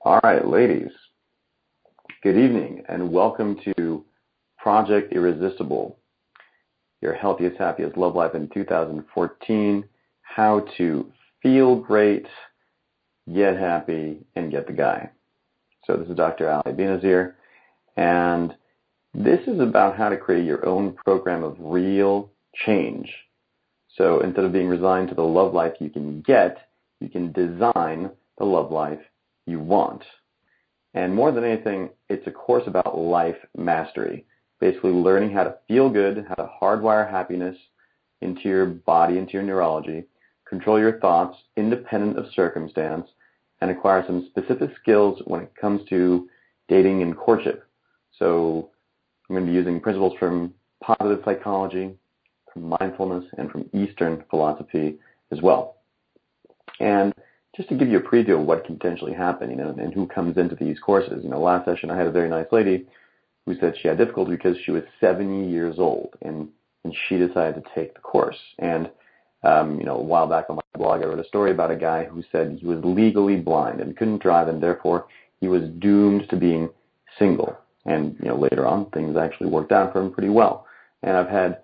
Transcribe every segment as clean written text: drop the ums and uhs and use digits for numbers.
All right, ladies, good evening and welcome to Project Irresistible, your healthiest, happiest love life in 2014, how to feel great, get happy, and get the guy. So this is Dr. Ali Benazir, and this is about how to create your own program of real change. So instead of being resigned to the love life you can get, you can design the love life you want. And more than anything, it's a course about life mastery, basically learning how to feel good, how to hardwire happiness into your body, into your neurology, control your thoughts independent of circumstance, and acquire some specific skills when it comes to dating and courtship. So I'm going to be using principles from positive psychology, from mindfulness, and from Eastern philosophy as well. And just to give you a preview of what can potentially happen, and who comes into these courses. Last session I had a very nice lady who said she had difficulty because she was 70 years old and she decided to take the course. And a while back on my blog, I wrote a story about a guy who said he was legally blind and couldn't drive, and therefore he was doomed to being single. And later on, things actually worked out for him pretty well. And I've had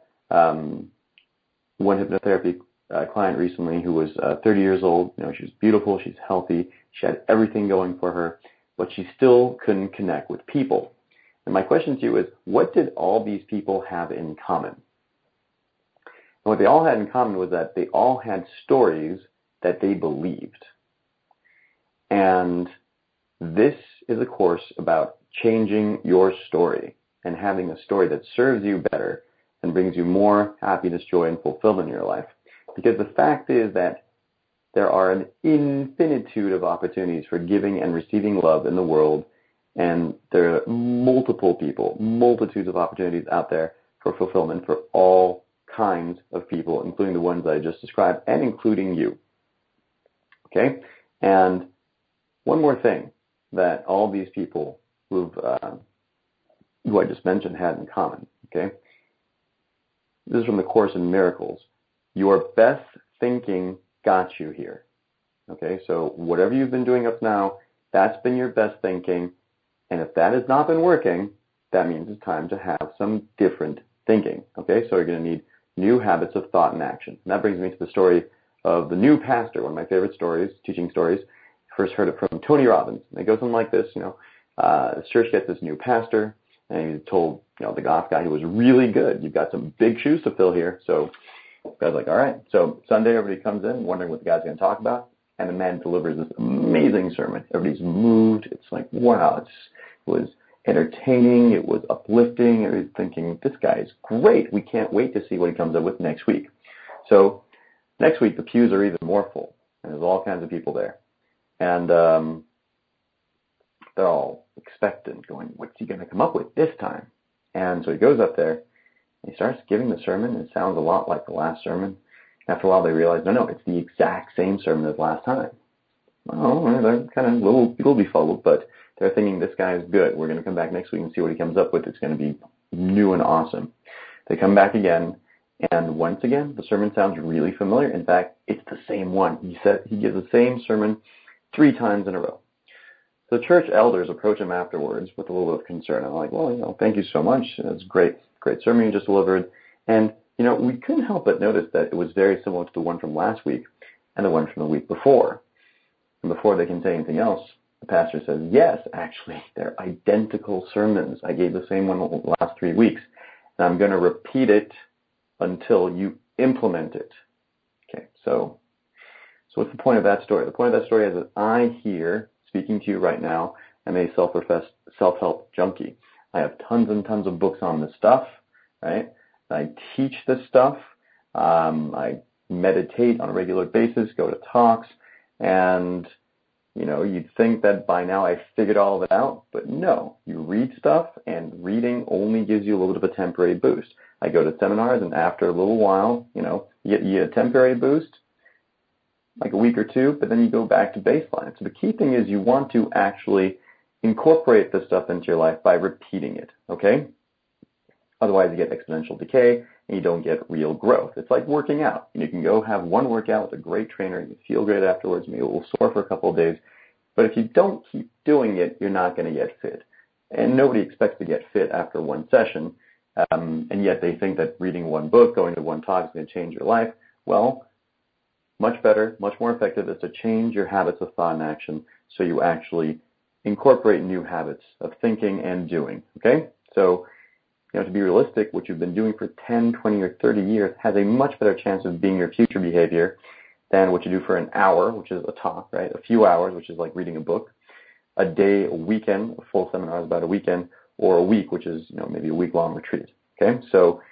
one hypnotherapy client recently who was 30 years old. She was beautiful, she's healthy, she had everything going for her, but she still couldn't connect with people. And my question to you is, what did all these people have in common? And what they all had in common was that they all had stories that they believed. And this is a course about changing your story and having a story that serves you better and brings you more happiness, joy, and fulfillment in your life. Because the fact is that there are an infinitude of opportunities for giving and receiving love in the world, and there are multitudes of opportunities out there for fulfillment for all kinds of people, including the ones I just described, and including you. Okay? And one more thing that all these people who I just mentioned had in common. Okay? This is from the Course in Miracles. Your best thinking got you here. Okay, so whatever you've been doing up to now, that's been your best thinking. And if that has not been working, that means it's time to have some different thinking. Okay, so you're going to need new habits of thought and action. And that brings me to the story of the new pastor, one of my favorite stories, teaching stories. First heard it from Tony Robbins. And it goes something like this, the church gets this new pastor, and he told, the goth guy, he was really good. You've got some big shoes to fill here. So the guy's like, all right. So Sunday, everybody comes in wondering what the guy's going to talk about, and the man delivers this amazing sermon. Everybody's moved. It's like, wow, it was entertaining. It was uplifting. Everybody's thinking, this guy is great. We can't wait to see what he comes up with next week. So next week, the pews are even more full, and there's all kinds of people there. And they're all expectant, going, what's he going to come up with this time? And so he goes up there, and he starts giving the sermon. It sounds a lot like the last sermon. After a while, they realize, no, it's the exact same sermon as last time. Well, they're kind of a little befuddled, but they're thinking, this guy is good. We're going to come back next week and see what he comes up with. It's going to be new and awesome. They come back again, and once again, the sermon sounds really familiar. In fact, it's the same one. He gives the same sermon 3 times in a row. So the church elders approach him afterwards with a little bit of concern. I'm like, well, thank you so much. It's great sermon you just delivered. And, we couldn't help but notice that it was very similar to the one from last week and the one from the week before. And before they can say anything else, the pastor says, yes, actually, they're identical sermons. I gave the same one the last 3 weeks, and I'm going to repeat it until you implement it. Okay, so what's the point of that story? The point of that story is that I here, speaking to you right now, am a self-professed self-help junkie. I have tons and tons of books on this stuff, right? I teach this stuff. I meditate on a regular basis, go to talks, and, you'd think that by now I figured all of it out, but no. You read stuff, and reading only gives you a little bit of a temporary boost. I go to seminars, and after a little while, you get a temporary boost, like a week or two, but then you go back to baseline. So the key thing is you want to actually incorporate this stuff into your life by repeating it, okay? Otherwise, you get exponential decay, and you don't get real growth. It's like working out. You can go have one workout with a great trainer, you feel great afterwards, maybe it will sore for a couple of days, but if you don't keep doing it, you're not going to get fit. And nobody expects to get fit after one session, and yet they think that reading one book, going to one talk is going to change your life. Well, much better, much more effective is to change your habits of thought and action so you actually incorporate new habits of thinking and doing, okay? So, to be realistic, what you've been doing for 10, 20, or 30 years has a much better chance of being your future behavior than what you do for an hour, which is a talk, right? A few hours, which is like reading a book, a day, a weekend, a full seminar is about a weekend, or a week, which is, maybe a week-long retreat, okay? So,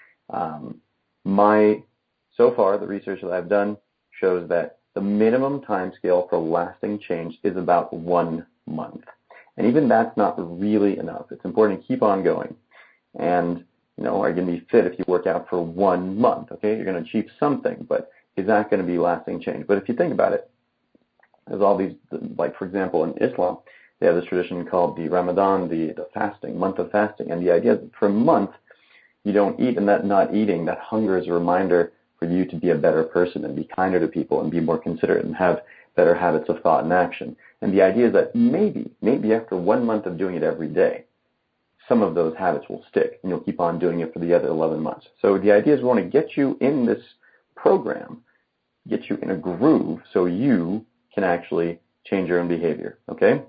so far, the research that I've done shows that the minimum time scale for lasting change is about 1 month. And even that's not really enough. It's important to keep on going. And, are you going to be fit if you work out for 1 month, okay? You're going to achieve something, but is that going to be lasting change? But if you think about it, there's all these, like, for example, in Islam, they have this tradition called the Ramadan, the fasting, month of fasting. And the idea is that for a month, you don't eat, and that not eating, that hunger is a reminder for you to be a better person and be kinder to people and be more considerate and have better habits of thought and action. And the idea is that maybe after 1 month of doing it every day, some of those habits will stick, and you'll keep on doing it for the other 11 months. So the idea is we want to get you in this program, get you in a groove so you can actually change your own behavior, okay?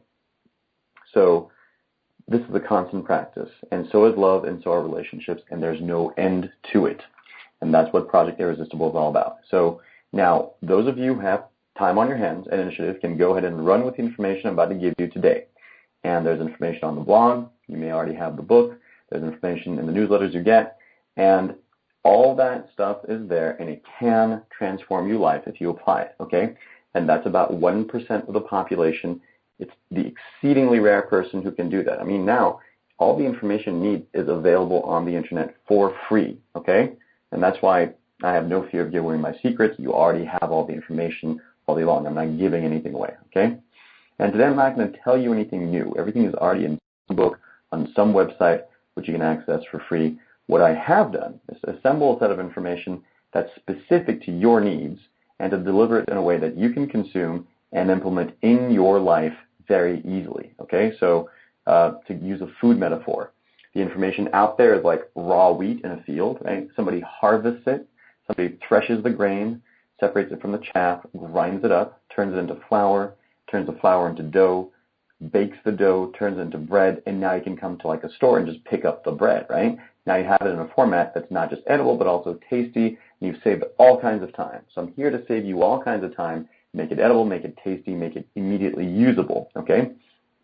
So this is a constant practice, and so is love, and so are relationships, and there's no end to it. And that's what Project Irresistible is all about. So now, those of you who have time on your hands and initiative can go ahead and run with the information I'm about to give you today. And there's information on the blog. You may already have the book. There's information in the newsletters you get. And all that stuff is there, and it can transform your life if you apply it, okay? And that's about 1% of the population. It's the exceedingly rare person who can do that. I mean, now, all the information you need is available on the internet for free, okay? And that's why I have no fear of giving away my secrets. You already have all the information all day long. I'm not giving anything away, okay? And today I'm not going to tell you anything new. Everything is already in some book on some website, which you can access for free. What I have done is assemble a set of information that's specific to your needs and to deliver it in a way that you can consume and implement in your life very easily, okay? So to use a food metaphor, the information out there is like raw wheat in a field, right? Somebody harvests it, somebody threshes the grain, separates it from the chaff, grinds it up, turns it into flour, turns the flour into dough, bakes the dough, turns it into bread, and now you can come to like a store and just pick up the bread, right? Now you have it in a format that's not just edible, but also tasty, and you've saved all kinds of time. So I'm here to save you all kinds of time, make it edible, make it tasty, make it immediately usable, okay?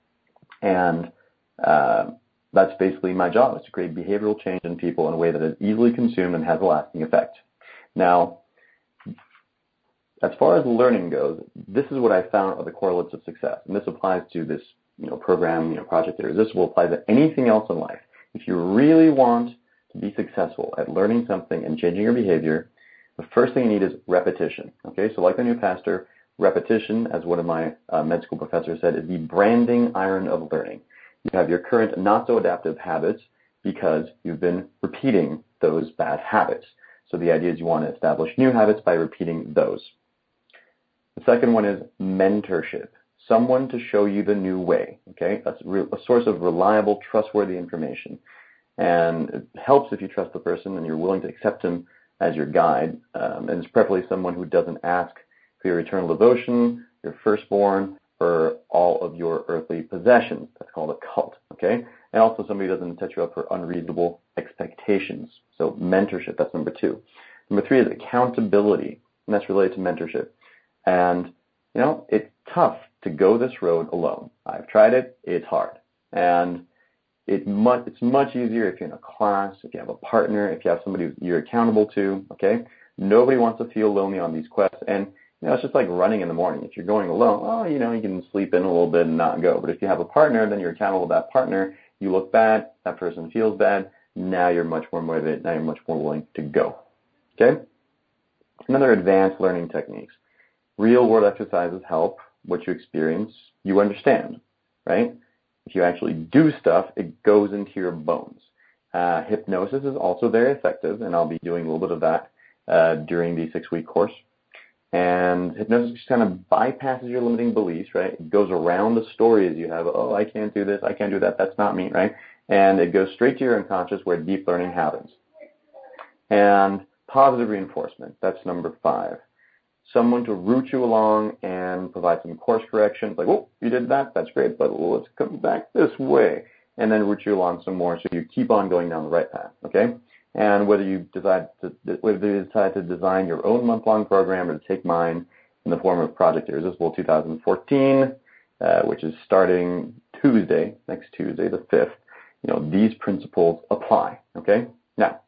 And that's basically my job, is to create behavioral change in people in a way that is easily consumed and has a lasting effect. Now, as far as learning goes, this is what I found are the correlates of success. And this applies to this program, Project Irresistible, applies to anything else in life. If you really want to be successful at learning something and changing your behavior, the first thing you need is repetition. Okay, so like the new pastor, repetition, as one of my med school professors said, is the branding iron of learning. You have your current not-so-adaptive habits because you've been repeating those bad habits. So the idea is you want to establish new habits by repeating those. The second one is mentorship, someone to show you the new way, okay? That's a source of reliable, trustworthy information. And it helps if you trust the person and you're willing to accept him as your guide. And it's preferably someone who doesn't ask for your eternal devotion, your firstborn, or all of your earthly possessions. That's called a cult, okay? And also somebody who doesn't set you up for unreasonable expectations. So mentorship, that's number 2. Number 3 is accountability, and that's related to mentorship. And, it's tough to go this road alone. I've tried it. It's hard. And it's much easier if you're in a class, if you have a partner, if you have somebody you're accountable to, okay? Nobody wants to feel lonely on these quests. And, it's just like running in the morning. If you're going alone, you can sleep in a little bit and not go. But if you have a partner, then you're accountable to that partner. You look bad. That person feels bad. Now you're much more motivated. Now you're much more willing to go, okay? Another advanced learning techniques. Real-world exercises help what you experience, you understand, right? If you actually do stuff, it goes into your bones. Hypnosis is also very effective, and I'll be doing a little bit of that during the 6-week course. And hypnosis just kind of bypasses your limiting beliefs, right? It goes around the stories you have. Oh, I can't do this. I can't do that. That's not me, right? And it goes straight to your unconscious where deep learning happens. And positive reinforcement. That's number 5. Someone to root you along and provide some course corrections. Like, oh, you did that. That's great. But let's come back this way. And then root you along some more so you keep on going down the right path, okay? And whether you decide to design your own month-long program or to take mine in the form of Project Irresistible 2014, which is starting next Tuesday, the 5th, these principles apply, okay? Now,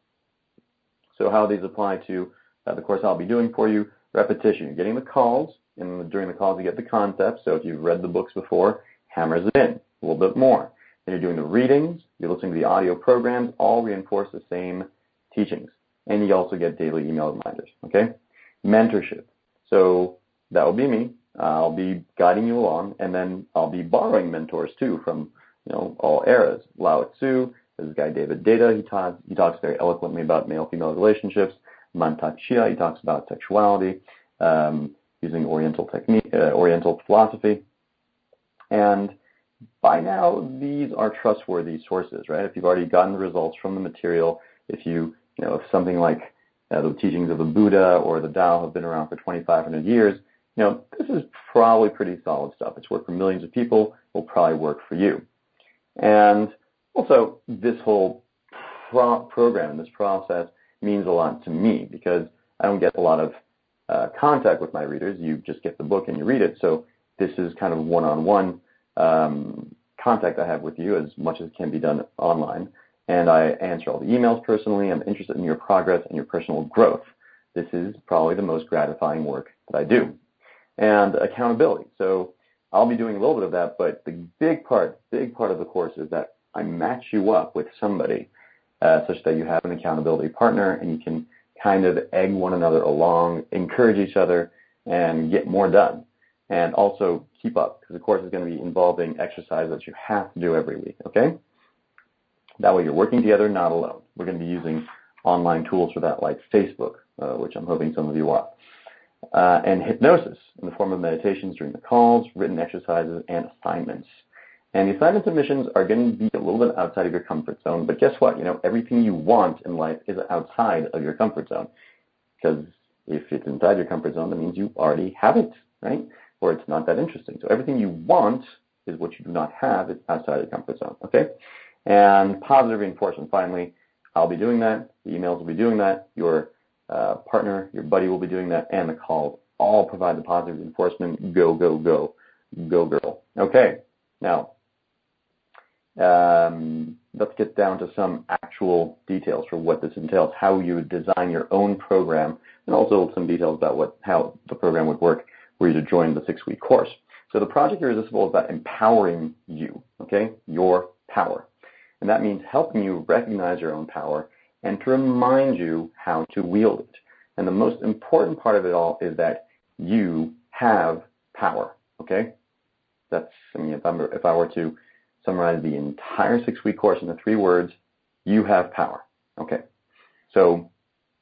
so how these apply to the course I'll be doing for you: repetition. You're getting the calls, and during the calls you get the concepts. So if you've read the books before, hammers it in a little bit more. Then you're doing the readings, you're listening to the audio programs, all reinforce the same teachings. And you also get daily email reminders, okay? Mentorship. So that will be me. I'll be guiding you along, and then I'll be borrowing mentors too from, all eras. Lao Tzu, this guy David Data, he talks very eloquently about male-female relationships. Mantak Chia, he talks about sexuality, using Oriental philosophy. And by now, these are trustworthy sources, right? If you've already gotten the results from the material, if if something like the teachings of the Buddha or the Tao have been around for 2,500 years, this is probably pretty solid stuff. It's worked for millions of people. It will probably work for you. And also, this whole program, this process, means a lot to me because I don't get a lot of contact with my readers. You just get the book and you read it. So this is kind of one-on-one contact I have with you, as much as can be done online. And I answer all the emails personally. I'm interested in your progress and your personal growth. This is probably the most gratifying work that I do. And accountability. So I'll be doing a little bit of that, but the big part of the course is that I match you up with somebody such that you have an accountability partner and you can kind of egg one another along, encourage each other, and get more done. And also keep up, because the course is going to be involving exercise that you have to do every week, okay? That way you're working together, not alone. We're going to be using online tools for that, like Facebook, which I'm hoping some of you are. And hypnosis in the form of meditations during the calls, written exercises, and assignments. And the assignments and missions are going to be a little bit outside of your comfort zone. But guess what? Everything you want in life is outside of your comfort zone. Because if it's inside your comfort zone, that means you already have it, right? Or it's not that interesting. So everything you want is what you do not have. It's outside of your comfort zone, okay? And positive reinforcement, finally, I'll be doing that. The emails will be doing that. Your partner, your buddy will be doing that. And the calls all provide the positive reinforcement. Go, go, go. Go, girl. Okay, now, let's get down to some actual details for what this entails, how you would design your own program, and also some details about how the program would work were you to join the 6-week course. So the Project Irresistible is about empowering you, okay, your power. And that means helping you recognize your own power and to remind you how to wield it. And the most important part of it all is that you have power, okay? If I were to summarize the entire 6-week course into 3 words, you have power, okay? So,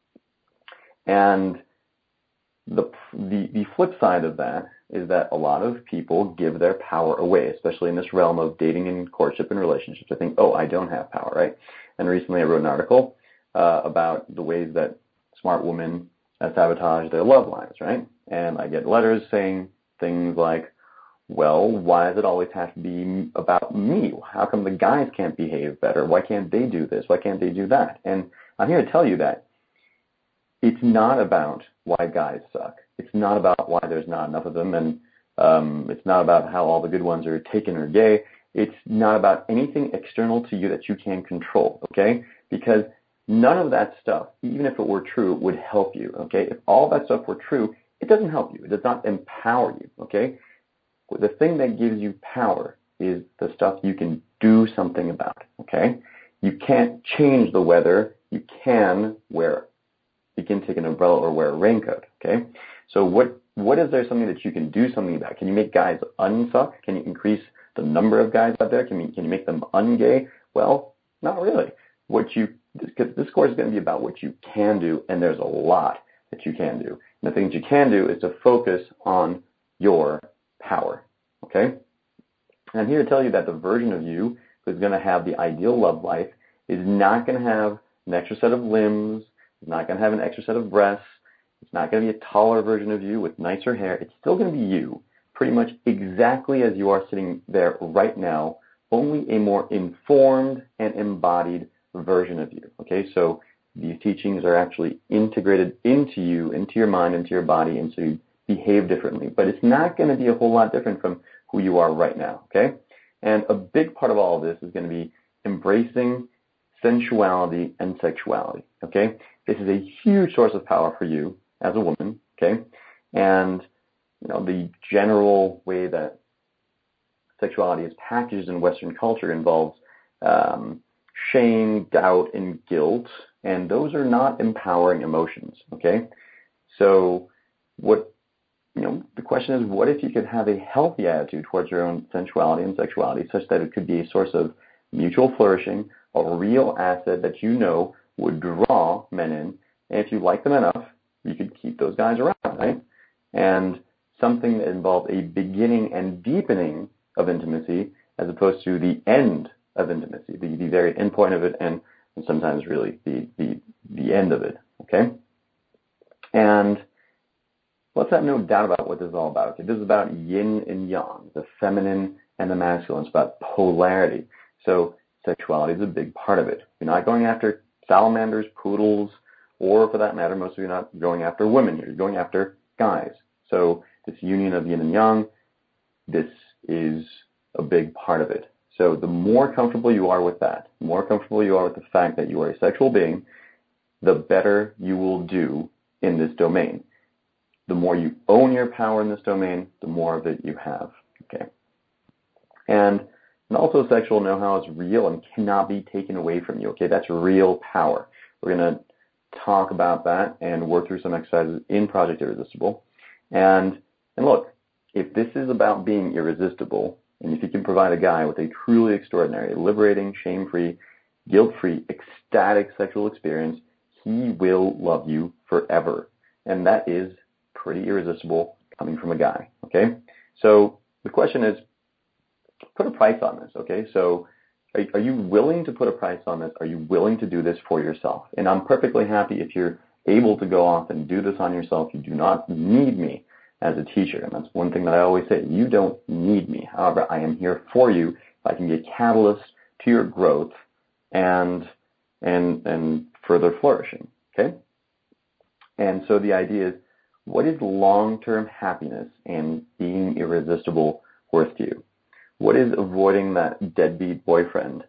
and the flip side of that is that a lot of people give their power away, especially in this realm of dating and courtship and relationships. I think, oh, I don't have power, right? And recently I wrote an article about the ways that smart women sabotage their love lives, right? And I get letters saying things like, well, why does it always have to be about me? How come the guys can't behave better? Why can't they do this? Why can't they do that? And I'm here to tell you that it's not about why guys suck. It's not about why there's not enough of them, and it's not about how all the good ones are taken or gay. It's not about anything external to you that you can control, okay? Because none of that stuff, even if it were true, would help you, okay? If all that stuff were true, it doesn't help you. It does not empower you, okay? The thing that gives you power is the stuff you can do something about, okay? You can't change the weather. You can take an umbrella or wear a raincoat, okay? So what is there something that you can do something about? Can you make guys unsuck? Can you increase the number of guys out there? Can you make them ungay? Well, not really. Because this course is going to be about what you can do, and there's a lot that you can do. And the things you can do is to focus on your power, okay? And I'm here to tell you that the version of you who's going to have the ideal love life is not going to have an extra set of limbs, is not going to have an extra set of breasts, it's not going to be a taller version of you with nicer hair. It's still going to be you, pretty much exactly as you are sitting there right now, only a more informed and embodied version of you, okay? So these teachings are actually integrated into you, into your mind, into your body, and so you behave differently. But it's not going to be a whole lot different from who you are right now, okay? And a big part of all of this is going to be embracing sensuality and sexuality, okay? This is a huge source of power for you as a woman, okay? And, you know, the general way that sexuality is packaged in Western culture involves shame, doubt, and guilt, and those are not empowering emotions, okay? So the question is, what if you could have a healthy attitude towards your own sensuality and sexuality such that it could be a source of mutual flourishing, a real asset that you know would draw men in, and if you like them enough, you could keep those guys around, right? And something that involved a beginning and deepening of intimacy as opposed to the end of intimacy, the very end point of it, and sometimes really the end of it, okay? And let's have no doubt about what this is all about. Okay? This is about yin and yang, the feminine and the masculine. It's about polarity. So sexuality is a big part of it. You're not going after salamanders, poodles, or for that matter, most of you are not going after women here. You're going after guys. So this union of yin and yang, this is a big part of it. So the more comfortable you are with that, the more comfortable you are with the fact that you are a sexual being, the better you will do in this domain. The more you own your power in this domain, the more of it you have, okay? And also sexual know-how is real and cannot be taken away from you, okay? That's real power. We're going to talk about that and work through some exercises in Project Irresistible. And look, if this is about being irresistible, and if you can provide a guy with a truly extraordinary, liberating, shame-free, guilt-free, ecstatic sexual experience, he will love you forever. And that is pretty irresistible coming from a guy, okay? So the question is, put a price on this, okay? So are you willing to put a price on this? Are you willing to do this for yourself? And I'm perfectly happy if you're able to go off and do this on yourself. You do not need me as a teacher. And that's one thing that I always say. You don't need me. However, I am here for you. I can be a catalyst to your growth and further flourishing, okay? And so the idea is, what is long-term happiness and being irresistible worth to you? What is avoiding that deadbeat boyfriend,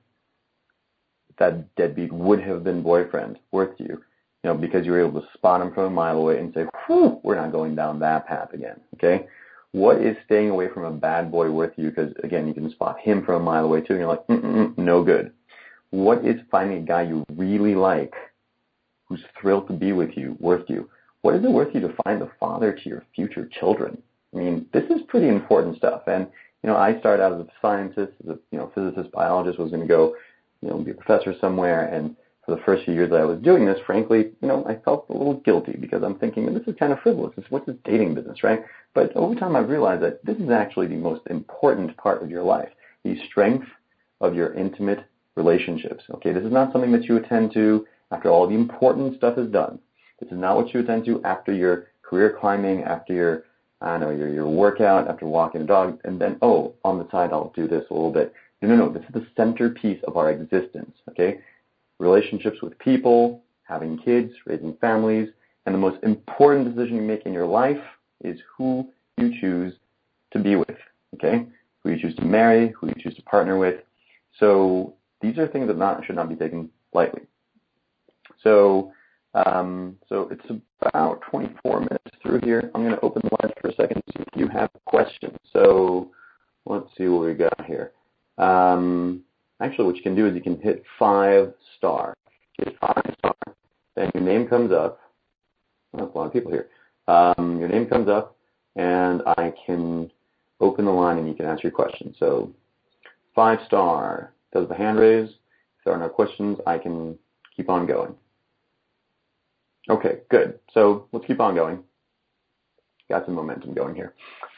that deadbeat would-have-been boyfriend worth to you? You know, because you were able to spot him from a mile away and say, whew, we're not going down that path again, okay? What is staying away from a bad boy worth to you? Because, again, you can spot him from a mile away, too, and you're like, no good. What is finding a guy you really like, who's thrilled to be with you, worth to you? What is it worth you to find the father to your future children? I mean, this is pretty important stuff. And, you know, I started out as a scientist, as a physicist, biologist, was going to go, be a professor somewhere. And for the first few years that I was doing this, frankly, I felt a little guilty because I'm thinking, this is kind of frivolous. What's this dating business, right? But over time, I've realized that this is actually the most important part of your life, the strength of your intimate relationships. Okay, this is not something that you attend to after all the important stuff is done. This is not what you attend to after your career climbing, after your workout, after walking a dog, and then, on the side, I'll do this a little bit. No, this is the centerpiece of our existence, okay? Relationships with people, having kids, raising families, and the most important decision you make in your life is who you choose to be with, okay? Who you choose to marry, who you choose to partner with. So these are things that should not be taken lightly. So it's about 24 minutes through here. I'm going to open the line for a second to see if you have questions. So let's see what we got here. Actually, what you can do is you can hit 5-star. Hit 5-star, then your name comes up. That's a lot of people here. Your name comes up, and I can open the line and you can ask your question. So 5-star does the hand raise. If there are no questions, I can keep on going. Okay, good. So let's keep on going. got some momentum going here.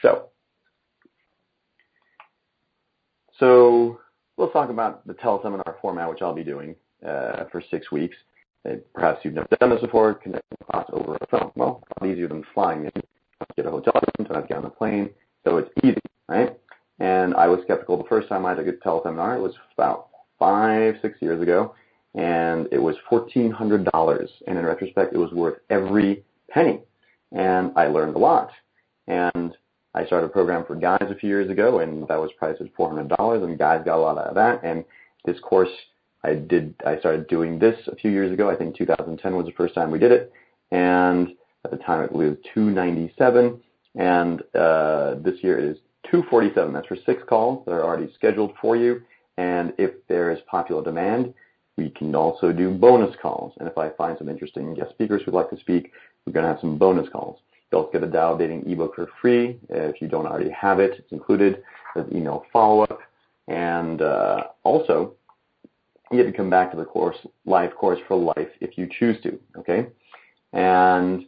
So let's talk about the teleseminar format, which I'll be doing for 6 weeks. Perhaps you've never done this before, connecting the class over a phone. Well, it's easier than flying in, get a hotel room, don't have to get on the plane, so it's easy, right? And I was skeptical the first time I took a teleseminar. It was about 5-6 years ago, and it was $1,400. And in retrospect, it was worth every penny. And I learned a lot. And I started a program for guys a few years ago, and that was priced at $400, and guys got a lot out of that. And this course, I started doing this a few years ago. I think 2010 was the first time we did it. And at the time, it was $297. And this year it is $247. That's for 6 calls that are already scheduled for you. And if there is popular demand, we can also do bonus calls. And if I find some interesting guest speakers who'd like to speak, we're going to have some bonus calls. You'll also get a Tao Dating ebook for free. If you don't already have it, it's included. There's email follow-up. And also, you get to come back to the course, live course for life if you choose to, okay? And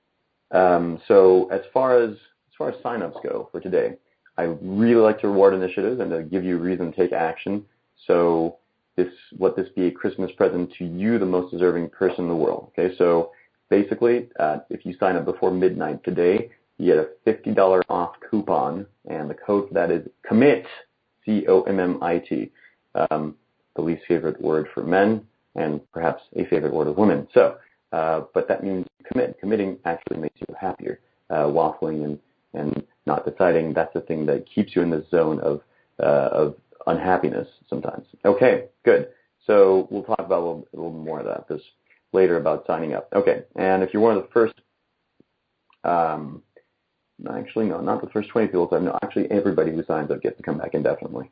so as far as signups go for today, I really like to reward initiatives and to give you a reason to take action. So let this be a Christmas present to you, the most deserving person in the world. Okay, so basically, if you sign up before midnight today, you get a $50 off coupon, and the code for that is COMMIT, COMMIT, the least favorite word for men, and perhaps a favorite word of women. So, but that means commit. Committing actually makes you happier. Waffling and not deciding, that's the thing that keeps you in the zone of unhappiness sometimes. Okay, good. So we'll talk about a little more of this later about signing up. Okay, and if you're one of the first, actually no, not the first 20 people. No, actually everybody who signs up gets to come back indefinitely.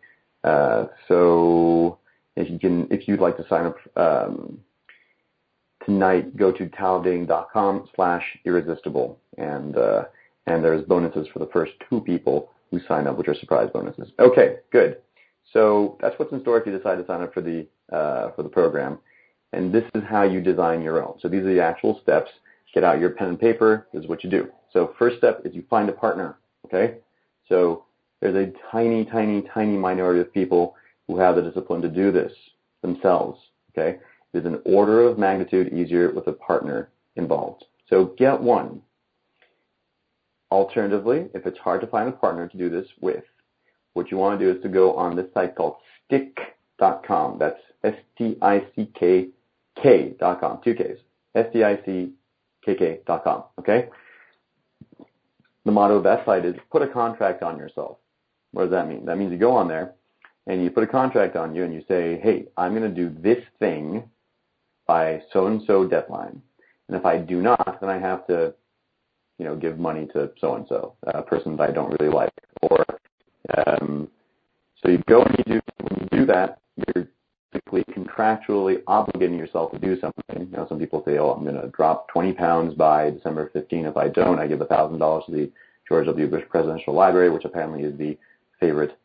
So if you'd like to sign up tonight, go to taodating.com/irresistible, and there's bonuses for the first 2 people who sign up, which are surprise bonuses. Okay, good. So that's what's in store if you decide to sign up for the program. And this is how you design your own. So these are the actual steps. Get out your pen and paper. This is what you do. So first step is you find a partner. Okay. So there's a tiny, tiny, tiny minority of people who have the discipline to do this themselves. Okay. It is an order of magnitude easier with a partner involved. So get one. Alternatively, if it's hard to find a partner to do this with, what you want to do is to go on this site called stickk.com. That's STICKK.com, 2 Ks. STICKK.com, okay? The motto of that site is put a contract on yourself. What does that mean? That means you go on there and you put a contract on you and you say, hey, I'm going to do this thing by so-and-so deadline. And if I do not, then I have to give money to so-and-so, a person that I don't really like. Or, so you go and when you do that, you're basically contractually obligating yourself to do something. Some people say, I'm going to drop 20 pounds by December 15. If I don't, I give $1,000 to the George W. Bush Presidential Library, which apparently is the favorite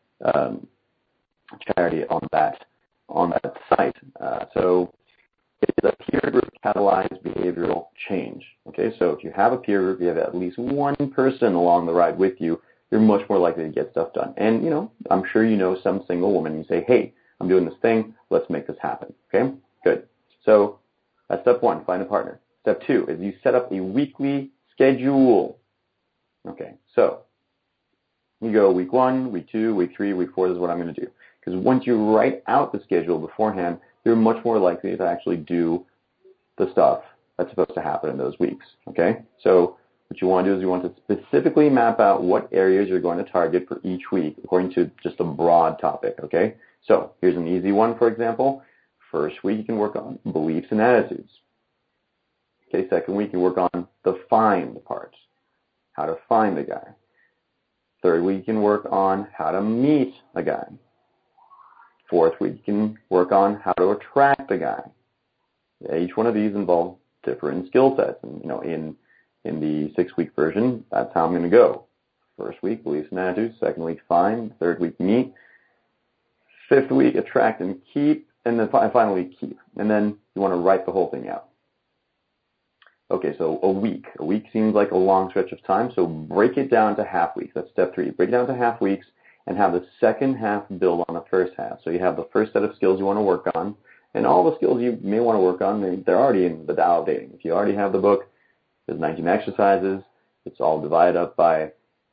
charity on that site. So it's a peer group catalyzed behavioral change. Okay, so if you have a peer group, you have at least one person along the ride with you, you're much more likely to get stuff done. And, I'm sure some single woman, you say, hey, I'm doing this thing, let's make this happen. Okay, good. So that's step 1, find a partner. Step 2 is you set up a weekly schedule. Okay, so you go week 1, week 2, week 3, week 4, this is what I'm going to do. Because once you write out the schedule beforehand, you're much more likely to actually do the stuff that's supposed to happen in those weeks. Okay, so what you want to do is you want to specifically map out what areas you're going to target for each week according to just a broad topic. Okay, so here's an easy one, for example. First week you can work on beliefs and attitudes. Okay, second week you work on the find part, how to find the guy. Third week you can work on how to meet a guy. Fourth week you can work on how to attract a guy. Each one of these involves different skill sets, and in the 6-week version, that's how I'm going to go. First week, beliefs and attitudes. Second week, find. Third week, meet. Fifth week, attract and keep. And then final week, keep. And then you want to write the whole thing out. Okay, so a week. A week seems like a long stretch of time, so break it down to half weeks. That's step 3. Break it down to half weeks and have the second half build on the first half. So you have the first set of skills you want to work on, and all the skills you may want to work on, they're already in the Tao of Dating. If you already have the book, there's 19 exercises. It's all divided up by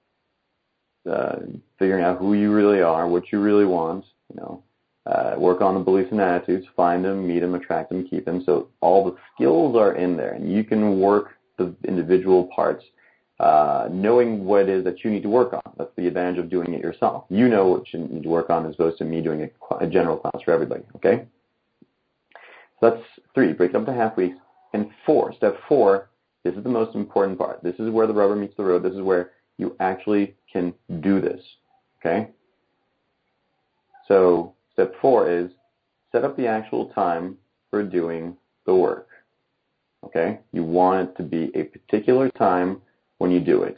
figuring out who you really are, what you really want, work on the beliefs and attitudes, find them, meet them, attract them, keep them. So all the skills are in there, and you can work the individual parts, knowing what it is that you need to work on. That's the advantage of doing it yourself. You know what you need to work on as opposed to me doing a general class for everybody, okay? So that's 3, break it up to half weeks. And 4, step 4, this is the most important part. This is where the rubber meets the road. This is where you actually can do this, okay? So step 4 is set up the actual time for doing the work, okay? You want it to be a particular time when you do it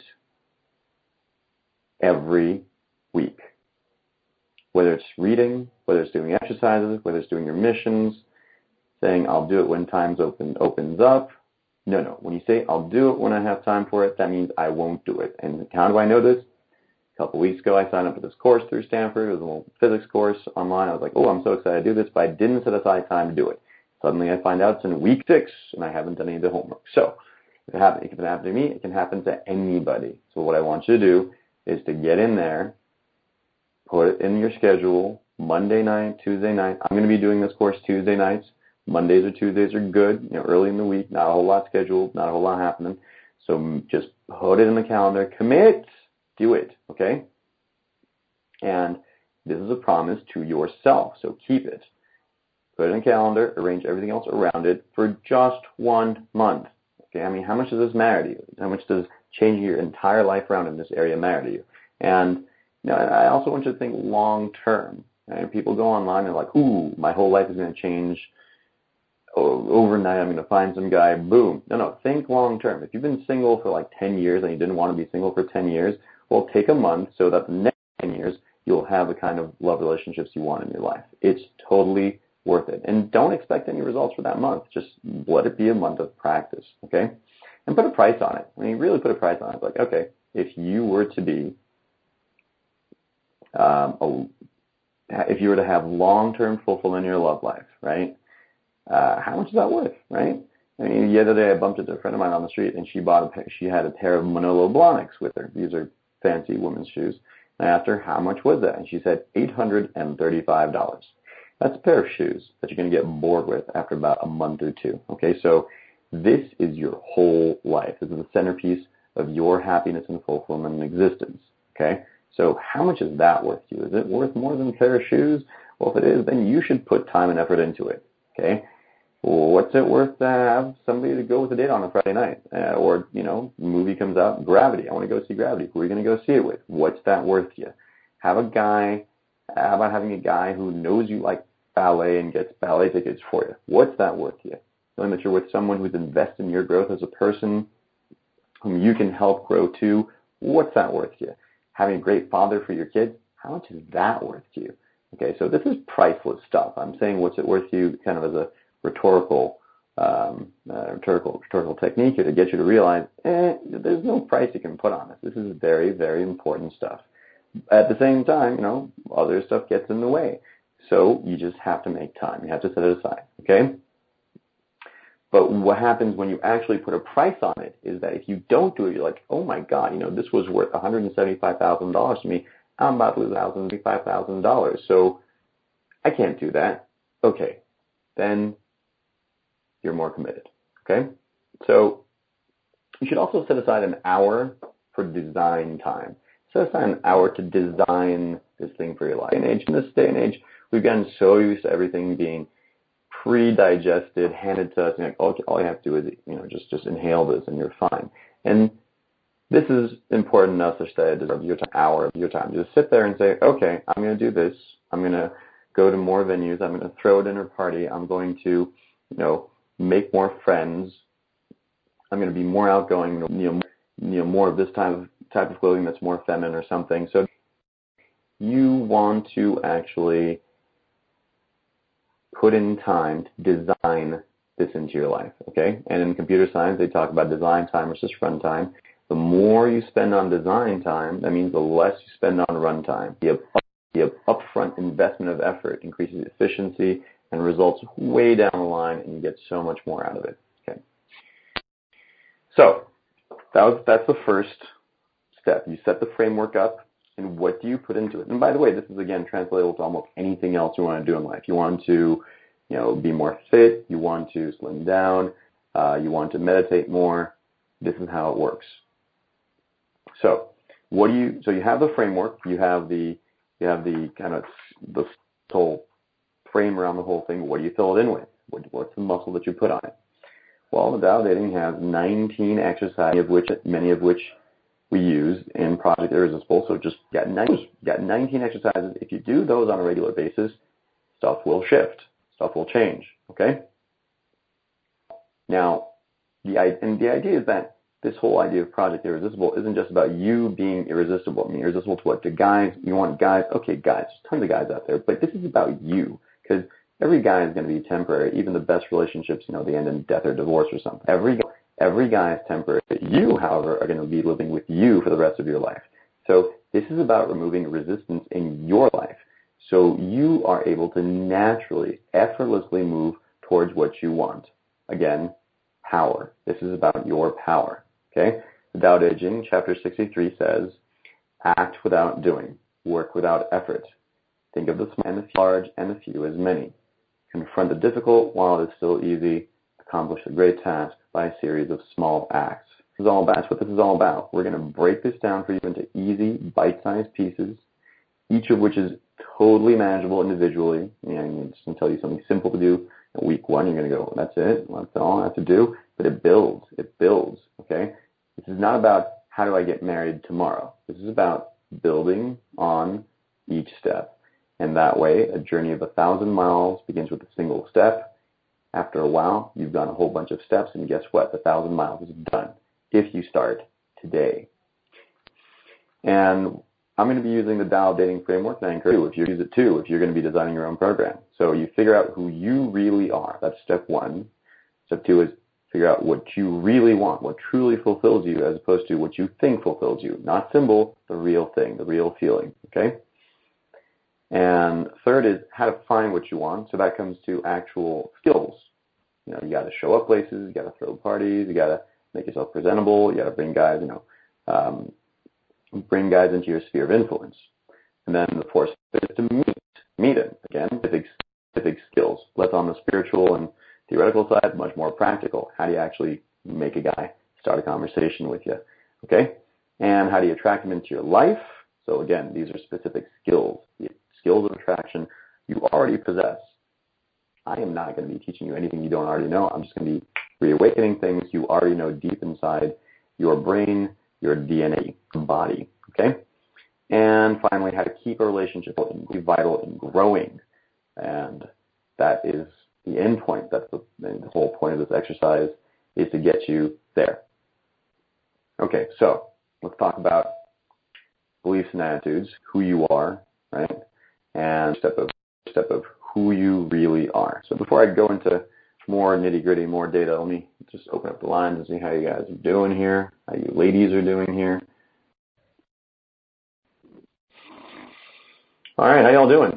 every week, whether it's reading, whether it's doing exercises, whether it's doing your missions, saying I'll do it when times opens up. No. When you say I'll do it when I have time for it, that means I won't do it. And how do I know this? A couple weeks ago, I signed up for this course through Stanford. It was a little physics course online. I was like, oh, I'm so excited to do this, but I didn't set aside time to do it. Suddenly I find out it's in week 6, and I haven't done any of the homework. So if it can happen to me, it can happen to anybody. So what I want you to do is to get in there, put it in your schedule, Monday night, Tuesday night. I'm going to be doing this course Tuesday nights. Mondays or Tuesdays are good, early in the week, not a whole lot scheduled, not a whole lot happening. So just put it in the calendar, commit, do it, okay? And this is a promise to yourself, so keep it. Put it in the calendar, arrange everything else around it for just 1 month, okay? I mean, how much does this matter to you? How much does changing your entire life around in this area matter to you? And I also want you to think long term. Right? People go online and they're like, ooh, my whole life is going to change. Overnight, I'm going to find some guy, boom. No, think long term. If you've been single for like 10 years and you didn't want to be single for 10 years, well, take a month so that the next 10 years you'll have the kind of love relationships you want in your life. It's totally worth it. And don't expect any results for that month. Just let it be a month of practice, okay? And put a price on it. I mean, really put a price on it. Like, okay, if you were to be, if you were to have long-term fulfillment in your love life, right? How much is that worth, right? I mean, the other day I bumped into a friend of mine on the street, and she had a pair of Manolo Blahniks with her. These are fancy women's shoes. And I asked her, how much was that? And she said, $835. That's a pair of shoes that you're going to get bored with after about a month or 2, okay? So this is your whole life. This is the centerpiece of your happiness and fulfillment and existence, okay? So how much is that worth to you? Is it worth more than a pair of shoes? Well, if it is, then you should put time and effort into it, okay? What's it worth to have somebody to go with a date on a Friday night? Or, movie comes out, Gravity. I want to go see Gravity. Who are you going to go see it with? What's that worth to you? How about having a guy who knows you like ballet and gets ballet tickets for you? What's that worth to you? Knowing that you're with someone who's invested in your growth as a person, whom you can help grow too, what's that worth to you? Having a great father for your kids, how much is that worth to you? Okay, so this is priceless stuff. I'm saying what's it worth to you kind of as a rhetorical technique here to get you to realize, there's no price you can put on this. This is very, very important stuff. At the same time, other stuff gets in the way. So you just have to make time. You have to set it aside, okay? But what happens when you actually put a price on it is that if you don't do it, you're like, oh my God, this was worth $175,000 to me. I'm about to lose $175,000. So I can't do that. Okay, then you're more committed, okay? So you should also set aside an hour for design time. Set aside an hour to design this thing for your life. In this day and age, we've gotten so used to everything being pre-digested, handed to us, and all you have to do is, just inhale this and you're fine. And this is important enough such that it deserves your hour of your time. Just sit there and say, okay, I'm going to do this. I'm going to go to more venues. I'm going to throw a dinner party. I'm going to, make more friends. I'm going to be more outgoing, more of this type of clothing that's more feminine or something. So you want to actually put in time to design this into your life, okay? And in computer science, they talk about design time versus run time. The more you spend on design time, that means the less you spend on run time. The upfront investment of effort increases efficiency and results way down the line, and you get so much more out of it, okay? So that's the first step. You set the framework up, and what do you put into it? And by the way, this is, again, translatable to almost anything else you want to do in life. You want to be more fit, you want to slim down, you want to meditate more. This is how it works. So you have the framework, you have the kind of the whole frame around the whole thing. What do you fill it in with? What's the muscle that you put on it? Well, the Tao-Dating has 19 exercises, many of which we use in Project Irresistible. So just got 19 exercises. If you do those on a regular basis, stuff will shift. Stuff will change, okay? Now, the idea is that this whole idea of Project Irresistible isn't just about you being irresistible. I mean, irresistible to what? To guys? You want guys? Okay, guys. There's tons of guys out there. But this is about you, because every guy is going to be temporary. Even the best relationships, they end in death or divorce or something. Every guy is temporary. You, however, are going to be living with you for the rest of your life. So this is about removing resistance in your life, so you are able to naturally, effortlessly move towards what you want. Again, power. This is about your power. Okay? The Tao Te Ching, chapter 63 says, act without doing, work without effort. Think of the small and the large and the few as many. Confront the difficult while it is still easy. Accomplish a great task by a series of small acts. That's what this is all about. We're going to break this down for you into easy, bite-sized pieces, each of which is totally manageable individually. I'm just going to tell you something simple to do. In week 1, you're going to go, that's it, that's all I have to do. But it builds, okay? This is not about how do I get married tomorrow. This is about building on each step. And that way, a journey of 1,000 miles begins with a single step. After a while, you've done a whole bunch of steps, and guess what? The 1,000 miles is done if you start today. And I'm going to be using the Tao Dating Framework, and I encourage you, if you use it too, if you're going to be designing your own program. So you figure out who you really are. That's step 1. Step 2 is figure out what you really want, what truly fulfills you, as opposed to what you think fulfills you. Not symbol, the real thing, the real feeling, okay? And third is how to find what you want. So that comes to actual skills. You got to show up places, you got to throw parties, you got to make yourself presentable, you got to bring guys, bring guys into your sphere of influence. And then the fourth is to meet it. Again, specific skills. Less on the spiritual and theoretical side, much more practical. How do you actually make a guy start a conversation with you? Okay? And how do you attract him into your life? So again, these are specific skills. The skills of attraction you already possess. I am not going to be teaching you anything you don't already know. I'm just going to be reawakening things you already know deep inside your brain, your DNA, your body. Okay? And finally, how to keep a relationship vital and growing. And that is the end point. That's the whole point of this exercise, is to get you there. Okay, so let's talk about beliefs and attitudes, who you are, right? And step of who you really are. So before I go into more nitty-gritty, more data, let me just open up the lines and see how you guys are doing here, how you ladies are doing here. All right, how y'all doing?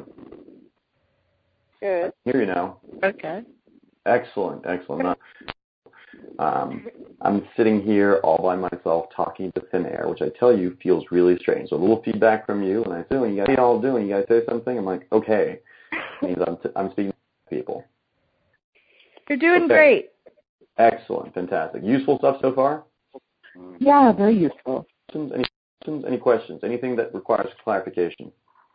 Good. I hear you now. Okay. Excellent. I'm sitting here all by myself talking to thin air, which I tell you feels really strange. So a little feedback from you, and I say, "You guys all doing? You guys say something?" I'm like, "Okay." It means I'm speaking to people. You're doing great. Excellent, fantastic, useful stuff so far. Yeah, very useful. Any questions? Anything that requires clarification?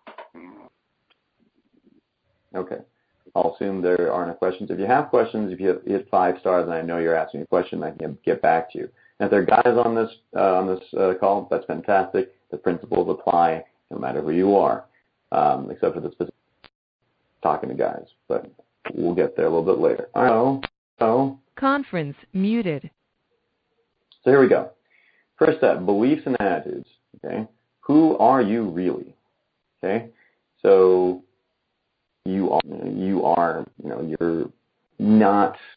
Okay. I'll assume there aren't questions. If you have questions, if you hit 5 stars and I know you're asking a question, I can get back to you. And if there are guys on this call, that's fantastic. The principles apply no matter who you are, except for the specific talking to guys. But we'll get there a little bit later. Conference muted. So here we go. First step, beliefs and attitudes. Okay, who are you really? Okay, so you are, you're not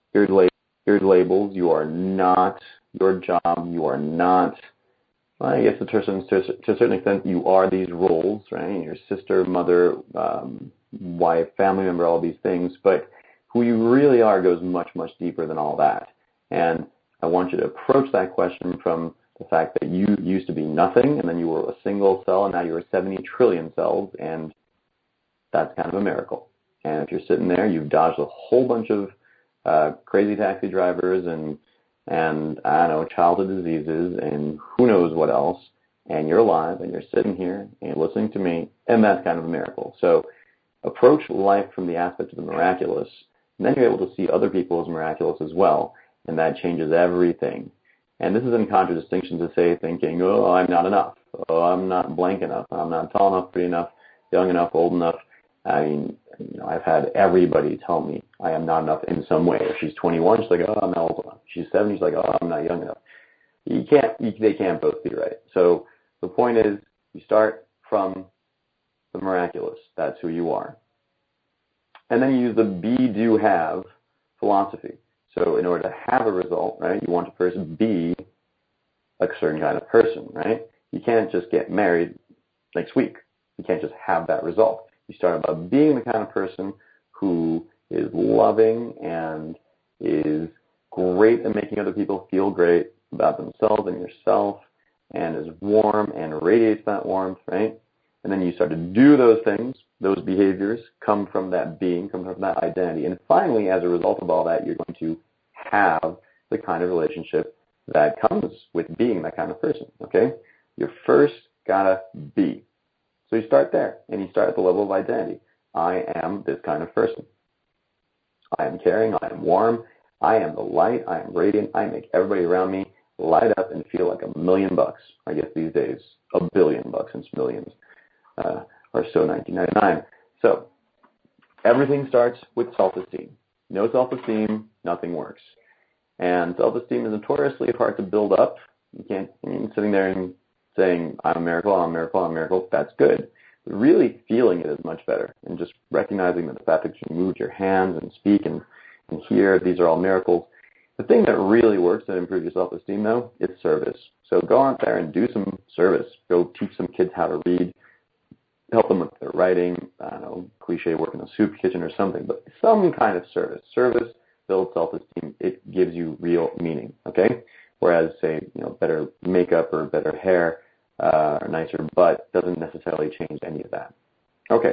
Here's labels. You are not your job. You are not, well, I guess to a certain extent, you are these roles, right? Your sister, mother, wife, family member, all these things. But who you really are goes much, much deeper than all that. And I want you to approach that question from the fact that you used to be nothing, and then you were a single cell, and now you're 70 trillion cells, and that's kind of a miracle. And if you're sitting there, you've dodged a whole bunch of crazy taxi drivers and I don't know, childhood diseases and who knows what else, and you're alive, and you're sitting here, and you're listening to me, and that's kind of a miracle. So approach life from the aspect of the miraculous, and then you're able to see other people as miraculous as well, and that changes everything. And this is in contradistinction to, say, thinking, oh, I'm not enough, oh, I'm not blank enough, I'm not tall enough, pretty enough, young enough, old enough. I mean, I've had everybody tell me I am not enough in some way. If she's 21, she's like, oh, I'm not old enough. She's 70, she's like, oh, I'm not young enough. They can't both be right. So the point is, you start from the miraculous. That's who you are. And then you use the be, do, have philosophy. So in order to have a result, right, you want to first be a certain kind of person, right? You can't just get married next week. You can't just have that result. You start by being the kind of person who is loving and is great at making other people feel great about themselves and yourself, and is warm and radiates that warmth, right? And then you start to do those things. Those behaviors come from that being, come from that identity. And finally, as a result of all that, you're going to have the kind of relationship that comes with being that kind of person, okay? You first gotta be. So you start there, and you start at the level of identity. I am this kind of person. I am caring, I am warm, I am the light, I am radiant, I make everybody around me light up and feel like $1 million. I guess these days, $1 billion, since millions are so 1999. So everything starts with self-esteem. No self-esteem, nothing works. And self-esteem is notoriously hard to build up. You can't, sitting there and saying, I'm a miracle, I'm a miracle, I'm a miracle, that's good. But really feeling it is much better. And just recognizing that the fact that you move your hands and speak and hear, these are all miracles. The thing that really works to improve your self-esteem, though, is service. So go out there and do some service. Go teach some kids how to read. Help them with their writing. I don't know, cliche, work in a soup kitchen or something. But some kind of service. Service builds self-esteem. It gives you real meaning, okay? Whereas, say, better makeup or better hair or nicer butt doesn't necessarily change any of that. Okay.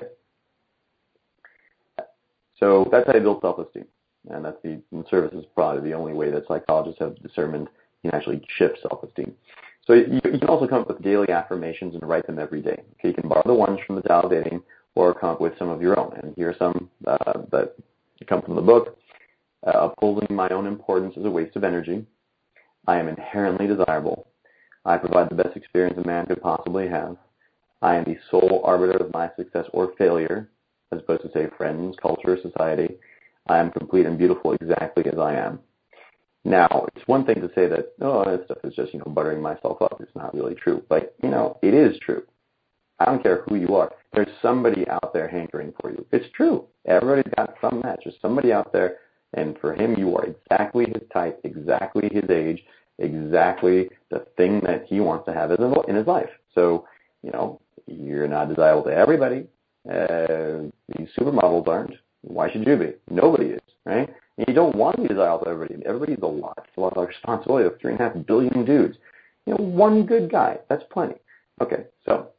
So that's how you build self-esteem. And that's service is probably the only way that psychologists have determined you can actually shift self-esteem. So you can also come up with daily affirmations and write them every day. Okay, you can borrow the ones from the Tao of Dating or come up with some of your own. And here are some that come from the book. Upholding my own importance is a waste of energy. I am inherently desirable. I provide the best experience a man could possibly have. I am the sole arbiter of my success or failure, as opposed to, say, friends, culture, society. I am complete and beautiful exactly as I am. Now, it's one thing to say that, oh, that stuff is just, buttering myself up. It's not really true. But, it is true. I don't care who you are. There's somebody out there hankering for you. It's true. Everybody's got some match. There's somebody out there, and for him, you are exactly his type, exactly his age, exactly the thing that he wants to have in his life. So, you're not desirable to everybody. These supermodels aren't. Why should you be? Nobody is, right? And you don't want to be desirable to everybody. Everybody's a lot. It's a lot of responsibility of 3.5 billion dudes. One good guy. That's plenty. Okay, so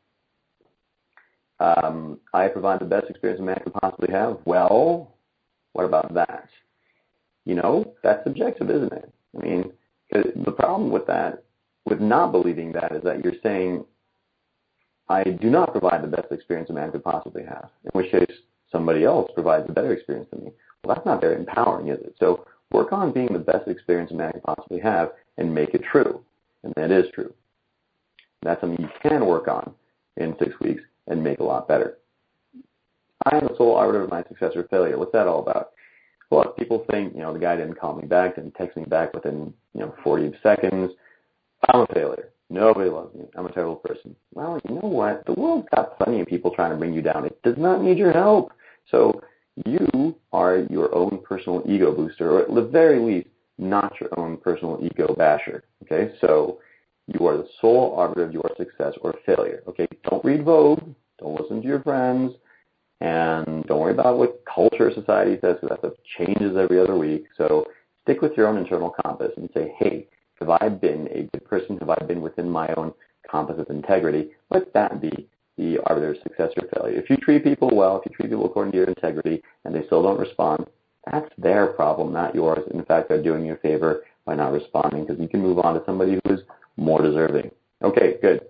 I provide the best experience a man could possibly have. Well, what about that? That's subjective, isn't it? I mean, the problem with that, with not believing that, is that you're saying, I do not provide the best experience a man could possibly have, in which case somebody else provides a better experience than me. Well, that's not very empowering, is it? So work on being the best experience a man could possibly have and make it true. And that is true. That's something you can work on in 6 weeks and make a lot better. I am the sole arbiter of my success or failure. What's that all about? Well, if people think, the guy didn't call me back, didn't text me back within, 40 seconds, I'm a failure. Nobody loves me. I'm a terrible person. Well, you know what? The world's got plenty of people trying to bring you down. It does not need your help. So, you are your own personal ego booster, or at the very least, not your own personal ego basher. Okay, so you are the sole arbiter of your success or failure. Okay, don't read Vogue, don't listen to your friends, and don't worry about what culture society says, because that stuff changes every other week. So stick with your own internal compass and say, hey, have I been a good person? Have I been within my own compass of integrity? Let that be the arbiter of success or failure. If you treat people well, if you treat people according to your integrity, and they still don't respond, that's their problem, not yours. In fact, they're doing you a favor by not responding, because you can move on to somebody who is more deserving. Okay, good.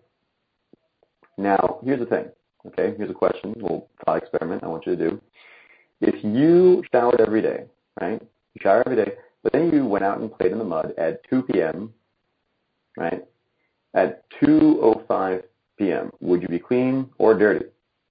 Now, here's the thing. Okay, here's a question, a little thought experiment I want you to do. If you showered every day, right? You shower every day, but then you went out and played in the mud at 2 p.m., right? At 2:05 p.m., would you be clean or dirty?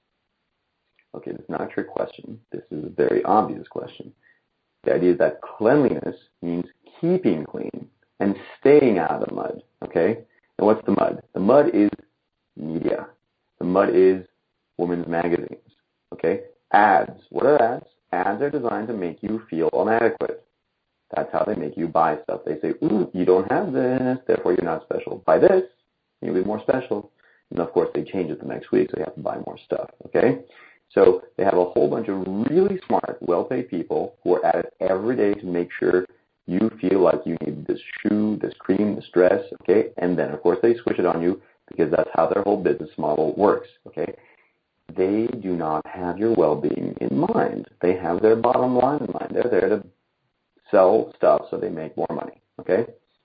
Okay, this is not a trick question. This is a very obvious question. The idea is that cleanliness means keeping clean and staying out of the mud, okay? And what's the mud? The mud is media. The mud is women's magazines, okay? Ads. What are ads? Ads are designed to make you feel inadequate. That's how they make you buy stuff. They say, ooh, you don't have this, therefore you're not special. Buy this, you'll be more special. And of course, they change it the next week, so you have to buy more stuff, okay? So they have a whole bunch of really smart, well-paid people who are at it every day to make sure you feel like you need this shoe, this cream, this dress, okay? And then, of course, they switch it on you because that's how their whole business model works, okay? They do not have your well-being in mind. They have their bottom line in mind. They're there to sell stuff so they make more money, okay?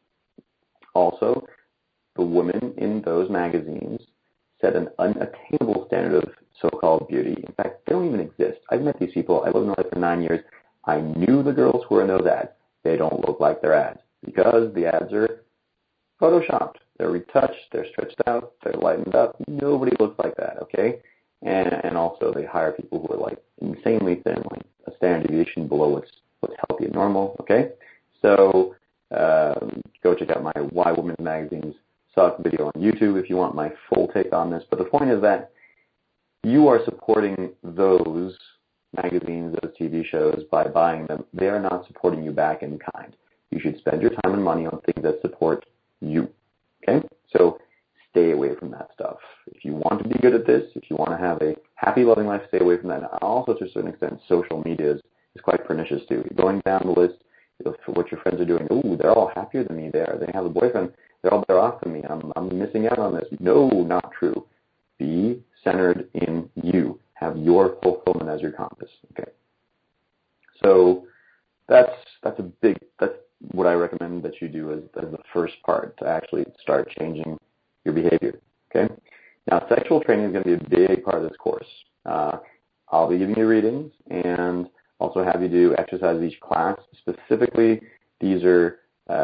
Also, the women in those magazines set an unattainable standard of so-called beauty. In fact, they don't even exist. I've met these people. I lived in LA for 9 years. I knew the girls who were in those ads. They don't look like their ads because the ads are photoshopped. They're retouched. They're stretched out. They're lightened up. Nobody looks like that, okay? And also they hire people who are like insanely thin, like a standard deviation below what's healthy and normal, okay? So go check out my Why Women's Magazines Suck video on YouTube if you want my full take on this. But the point is that you are supporting those magazines, those TV shows by buying them. They are not supporting you back in kind. You should spend your time and money on things that support you, okay? So stay away from that stuff. If you want to be good at this, if you want to have a happy, loving life, stay away from that. And also, to a certain extent, social media is quite pernicious too. Going down the list of what your friends are doing, ooh, they're all happier than me there. They have a boyfriend. They're all better off than me. I'm missing out on this. No, not true. Be centered in you. Have your fulfillment as your compass. Okay. So that's what I recommend that you do as the first part to actually start changing your behavior. Okay. Now, sexual training is going to be a big part of this course. I'll be giving you readings and also have you do exercises each class. Specifically, these are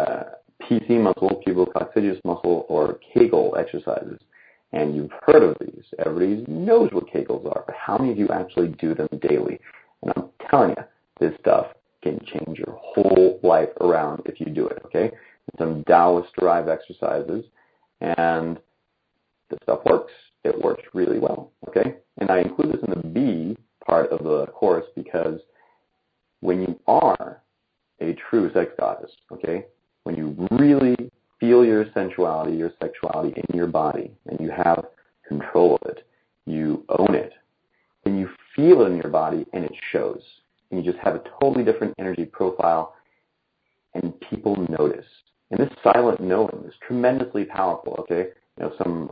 PC muscle, pubococcygeus muscle, or Kegel exercises. And you've heard of these. Everybody knows what Kegels are, but how many of you actually do them daily? And I'm telling you, this stuff can change your whole life around if you do it, okay? Some Taoist-derived exercises, and this stuff works. It works really well, okay? And I include this in the B part of the course because when you are a true sex goddess, okay, when you really feel your sensuality, your sexuality in your body, and you have control of it, you own it, then you feel it in your body and it shows. And you just have a totally different energy profile and people notice. And this silent knowing is tremendously powerful, okay? You know,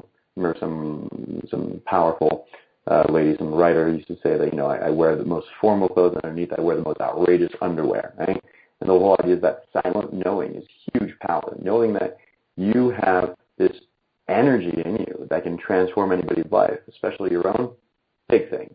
some powerful lady, some writer used to say that, you know, I wear the most formal clothes underneath, I wear the most outrageous underwear, right? And the whole idea is that silent knowing is huge power. Knowing that you have this energy in you that can transform anybody's life, especially your own, big thing.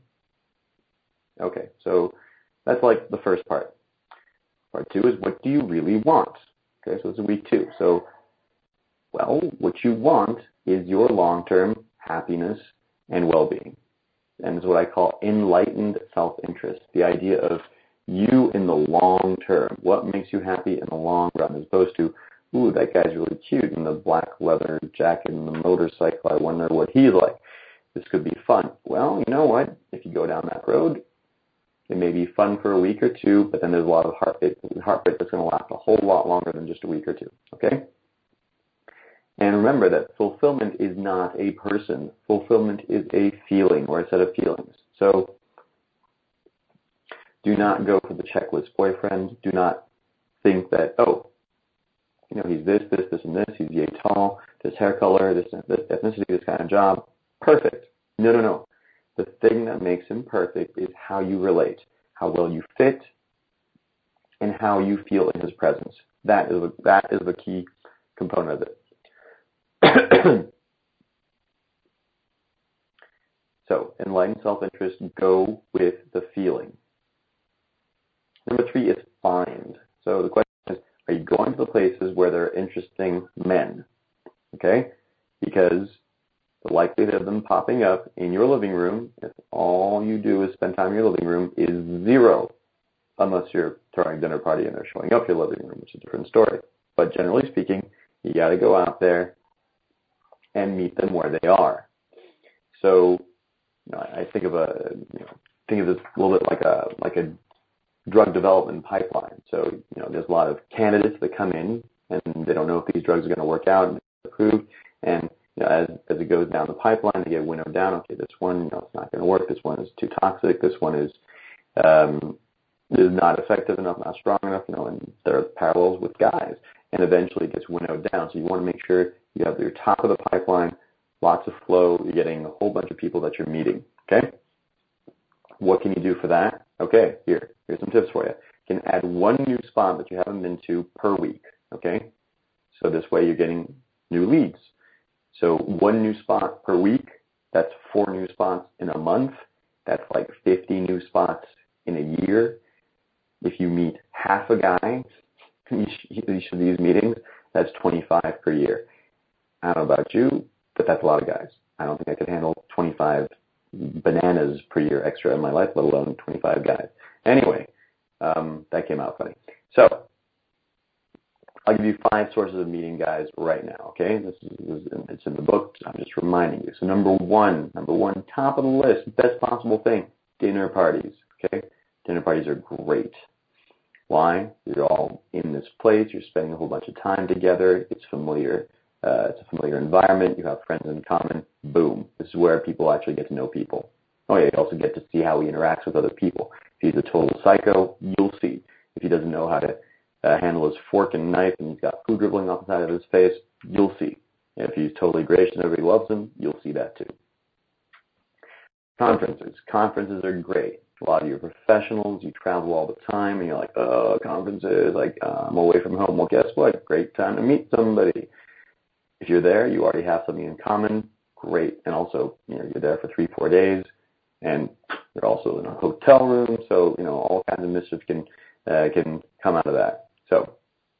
Okay, so that's like the first part. Part two is, what do you really want? Okay, so this is week 2. So, well, what you want is your long-term happiness and well-being. And it's what I call enlightened self-interest, the idea of you in the long term, what makes you happy in the long run, as opposed to, ooh, that guy's really cute in the black leather jacket and the motorcycle, I wonder what he's like. This could be fun. Well, you know what? If you go down that road, It may be fun for a week or two, but then there's a lot of heartbreak that's going to last a whole lot longer than just a week or two, okay? And remember that fulfillment is not a person. Fulfillment is a feeling or a set of feelings. So do not go for the checklist boyfriend. Do not think that, oh, he's this, and this. He's yay tall, this hair color, this ethnicity, this kind of job. Perfect. No. The thing that makes him perfect is how you relate, how well you fit, and how you feel in his presence. That is the key component of it. So, enlightened self-interest, go with the feeling. Number 3 is find. So the question is, are you going to the places where there are interesting men? Okay? Because the likelihood of them popping up in your living room, if all you do is spend time in your living room, is 0. Unless you're throwing a dinner party and they're showing up your living room, which is a different story. But generally speaking, you got to go out there and meet them where they are. So, I think of this a little bit like a drug development pipeline. So, there's a lot of candidates that come in and they don't know if these drugs are going to work out and approved. And as it goes down the pipeline, they get winnowed down. Okay, this one, it's not going to work. This one is too toxic. This one is not effective enough, not strong enough. And there are parallels with guys. And eventually it gets winnowed down. So you want to make sure you have your top of the pipeline, lots of flow. You're getting a whole bunch of people that you're meeting. Okay? What can you do for that? Okay, here's some tips for you. You can add 1 new spot that you haven't been to per week. Okay? So this way you're getting new leads. So 1 new spot per week, that's 4 new spots in a month. That's like 50 new spots in a year. If you meet half a guy each of these meetings, that's 25 per year. I don't know about you, but that's a lot of guys. I don't think I could handle 25 bananas per year extra in my life, let alone 25 guys. Anyway, that came out funny. So I'll give you 5 sources of meeting guys right now, okay? It's in the book. I'm just reminding you. So number one, top of the list, best possible thing, dinner parties, okay? Dinner parties are great. Why? You're all in this place. You're spending a whole bunch of time together. It's familiar. It's a familiar environment. You have friends in common. Boom. This is where people actually get to know people. Oh, yeah, you also get to see how he interacts with other people. If he's a total psycho, you'll see. If he doesn't know how to handle his fork and knife and he's got food dribbling off the side of his face, you'll see. And if he's totally gracious and everybody loves him, you'll see that too. Conferences. Conferences are great. A lot of you are professionals. You travel all the time, and you're like, oh, conferences, I'm away from home. Well, guess what? Great time to meet somebody. If you're there, you already have something in common. Great. And also, you're there for 3-4 days, and you're also in a hotel room, so, all kinds of mischief can come out of that. So,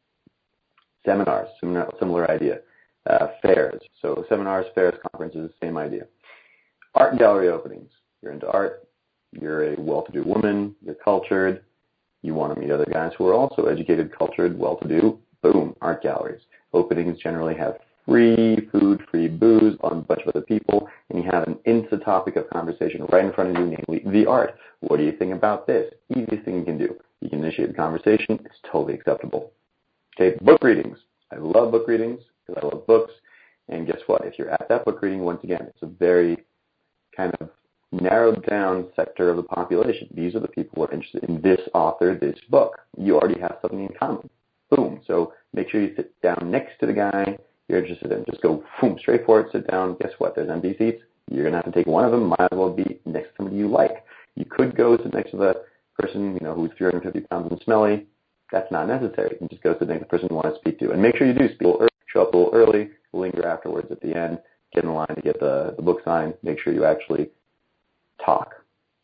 seminars, similar idea. Fairs. So, seminars, fairs, conferences, same idea. Art gallery openings. You're into art. You're a well-to-do woman. You're cultured. You want to meet other guys who are also educated, cultured, well-to-do. Boom, art galleries. Openings generally have free food, free booze, on a bunch of other people, and you have an instant topic of conversation right in front of you, namely the art. What do you think about this? Easiest thing you can do. You can initiate the conversation. It's totally acceptable. Okay, book readings. I love book readings because I love books. And guess what? If you're at that book reading, once again, it's a very kind of narrowed down sector of the population. These are the people who are interested in this author, this book. You already have something in common. Boom. So make sure you sit down next to the guy you're interested in. Just go boom, straight forward, sit down. Guess what? There's empty seats. You're going to have to take one of them. Might as well be next to somebody you like. You could go sit next to the person, who's 350 pounds and smelly. That's not necessary. You can just go sit next to the person you want to speak to. And make sure you do speak early. Show up a little early. Linger afterwards at the end. Get in line to get the book signed. Make sure you actually talk.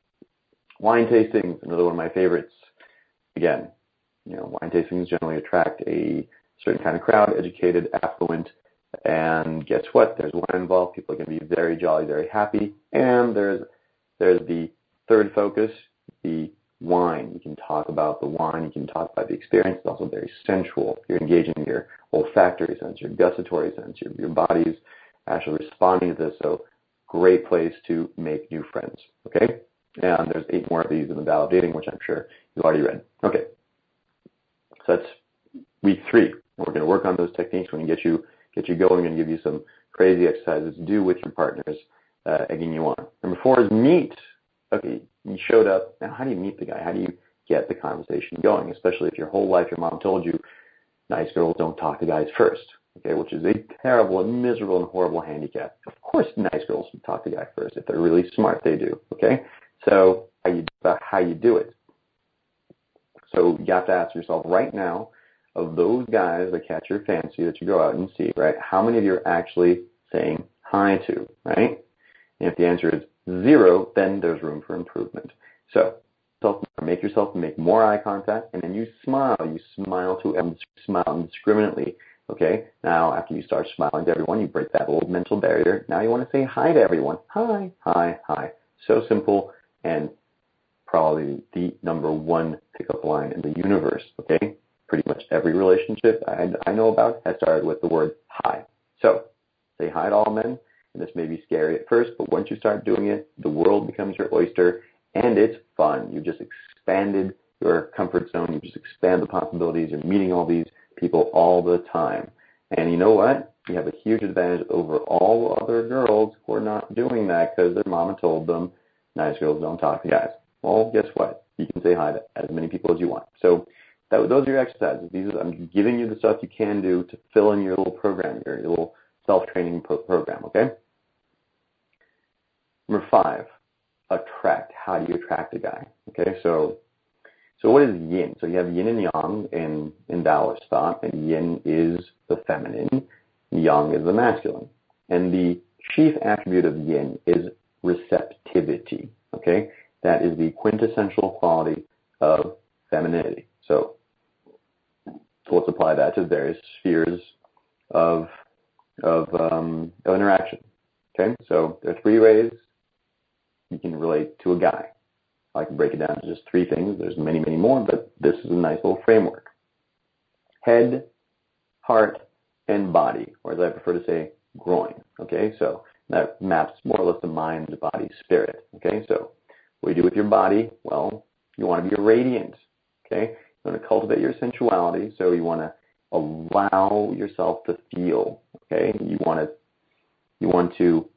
Wine tastings, another one of my favorites. Again, wine tastings generally attract a certain kind of crowd, educated, affluent, and guess what? There's wine involved. People are going to be very jolly, very happy. And there's the third focus, the wine. You can talk about the wine. You can talk about the experience. It's also very sensual. You're engaging your olfactory sense, your gustatory sense, your body's actually responding to this. So great place to make new friends. Okay? And there's 8 more of these in the Tao of Dating, which I'm sure you've already read. Okay. So that's week 3. And we're going to work on those techniques. We're going to get you going. We're going to give you some crazy exercises to do with your partners, egging you on. Number 4 is meet. Okay, you showed up. Now, how do you meet the guy? How do you get the conversation going? Especially if your whole life your mom told you nice girls don't talk to guys first, okay, which is a terrible and miserable and horrible handicap. Of course nice girls talk to guys first. If they're really smart, they do, okay? So how you do it. So you have to ask yourself right now, of those guys that catch your fancy that you go out and see, right, how many of you are actually saying hi to, right? And if the answer is 0, then there's room for improvement. So make yourself make more eye contact, and then you smile. You smile to everyone, smile indiscriminately. Okay? Now, after you start smiling to everyone, you break that old mental barrier. Now you want to say hi to everyone. Hi, hi, hi. So simple, and probably the number 1 pickup line in the universe. Okay? Pretty much every relationship I know about has started with the word hi. So say hi to all men. And this may be scary at first, but once you start doing it, the world becomes your oyster, and it's fun. You've just expanded your comfort zone. You just expand the possibilities. You're meeting all these people all the time. And you know what? You have a huge advantage over all other girls who are not doing that because their mama told them nice girls don't talk to guys. Well, guess what? You can say hi to as many people as you want. So those are your exercises. I'm giving you the stuff you can do to fill in your little program, your little self-training program, okay? Number 5, attract. How do you attract a guy? Okay, so what is yin? So you have yin and yang in Taoist thought, and yin is the feminine, yang is the masculine. And the chief attribute of yin is receptivity, okay? That is the quintessential quality of femininity. So let's apply that to various spheres of interaction, okay? So there are 3 ways you can relate to a guy. I can break it down to just 3 things. There's many, many more, but this is a nice little framework. Head, heart, and body, or as I prefer to say, groin. Okay, so that maps more or less the mind, body, spirit. Okay, so what do you do with your body? Well, you want to be radiant. Okay, you want to cultivate your sensuality, so you want to allow yourself to feel. Okay, you want to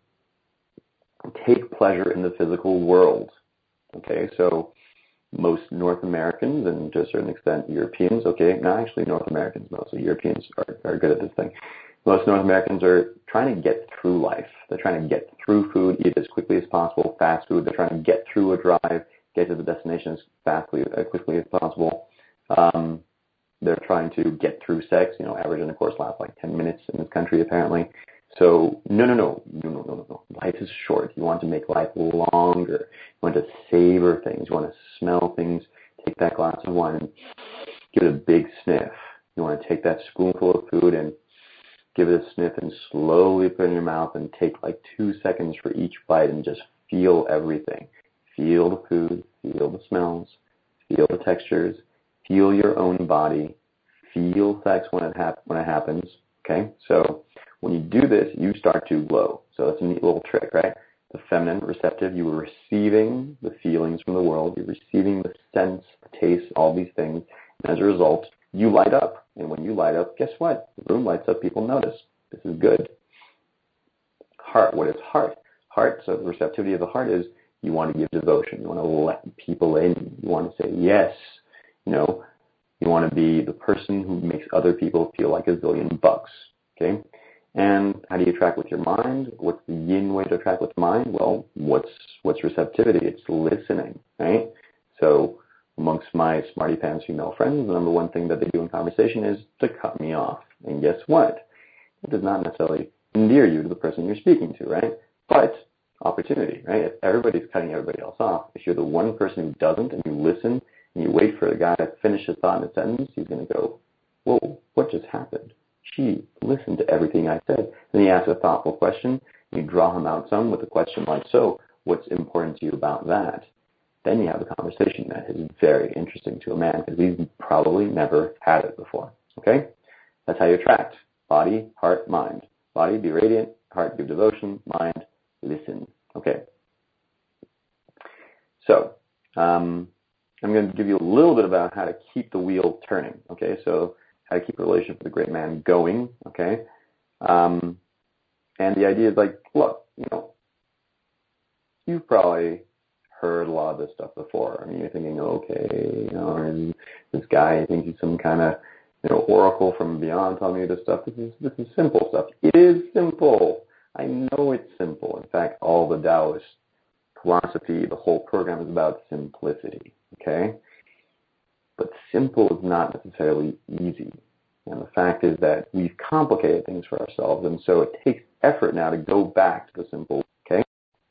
take pleasure in the physical world. Okay, so most North Americans, and to a certain extent Europeans, okay, not actually North Americans, mostly Europeans are good at this thing. Most North Americans are trying to get through life. They're trying to get through food, eat as quickly as possible, fast food. They're trying to get through a drive, get to the destination as quickly as possible. They're trying to get through sex. Average intercourse lasts like 10 minutes in this country, apparently. So, no. Life is short. You want to make life longer. You want to savor things. You want to smell things. Take that glass of wine and give it a big sniff. You want to take that spoonful of food and give it a sniff and slowly put it in your mouth and take like 2 seconds for each bite and just feel everything. Feel the food. Feel the smells. Feel the textures. Feel your own body. Feel sex when it happens. Okay? So when you do this, you start to glow. So that's a neat little trick, right? The feminine, receptive, you are receiving the feelings from the world. You're receiving the sense, the taste, all these things. And as a result, you light up. And when you light up, guess what? The room lights up. People notice. This is good. Heart. What is heart? Heart, so the receptivity of the heart is you want to give devotion. You want to let people in. You want to say yes. You want to be the person who makes other people feel like $1 billion. Okay? And how do you attract with your mind? What's the yin way to attract with mind? Well, what's receptivity? It's listening, right? So amongst my smarty pants female friends, the number 1 thing that they do in conversation is to cut me off. And guess what? It does not necessarily endear you to the person you're speaking to, right? But opportunity, right? If everybody's cutting everybody else off, if you're the one person who doesn't and you listen and you wait for the guy to finish his thought in a sentence, he's going to go, whoa, what just happened? She listened to everything I said. And he asks a thoughtful question. You draw him out some with a question like, so, what's important to you about that? Then you have a conversation that is very interesting to a man because he's probably never had it before. Okay? That's how you attract. Body, heart, mind. Body, be radiant. Heart, give devotion. Mind, listen. Okay. So I'm going to give you a little bit about how to keep the wheel turning, okay? So how to keep a relationship with a great man going, okay? And the idea is like, look, you've probably heard a lot of this stuff before. I mean, you're thinking, okay, this guy thinks he's some kind of, oracle from beyond telling me this stuff. This is simple stuff. It is simple. I know it's simple. In fact, all the Taoist philosophy, the whole program is about simplicity, okay? But simple is not necessarily easy. And the fact is that we've complicated things for ourselves, and so it takes effort now to go back to the simple, okay?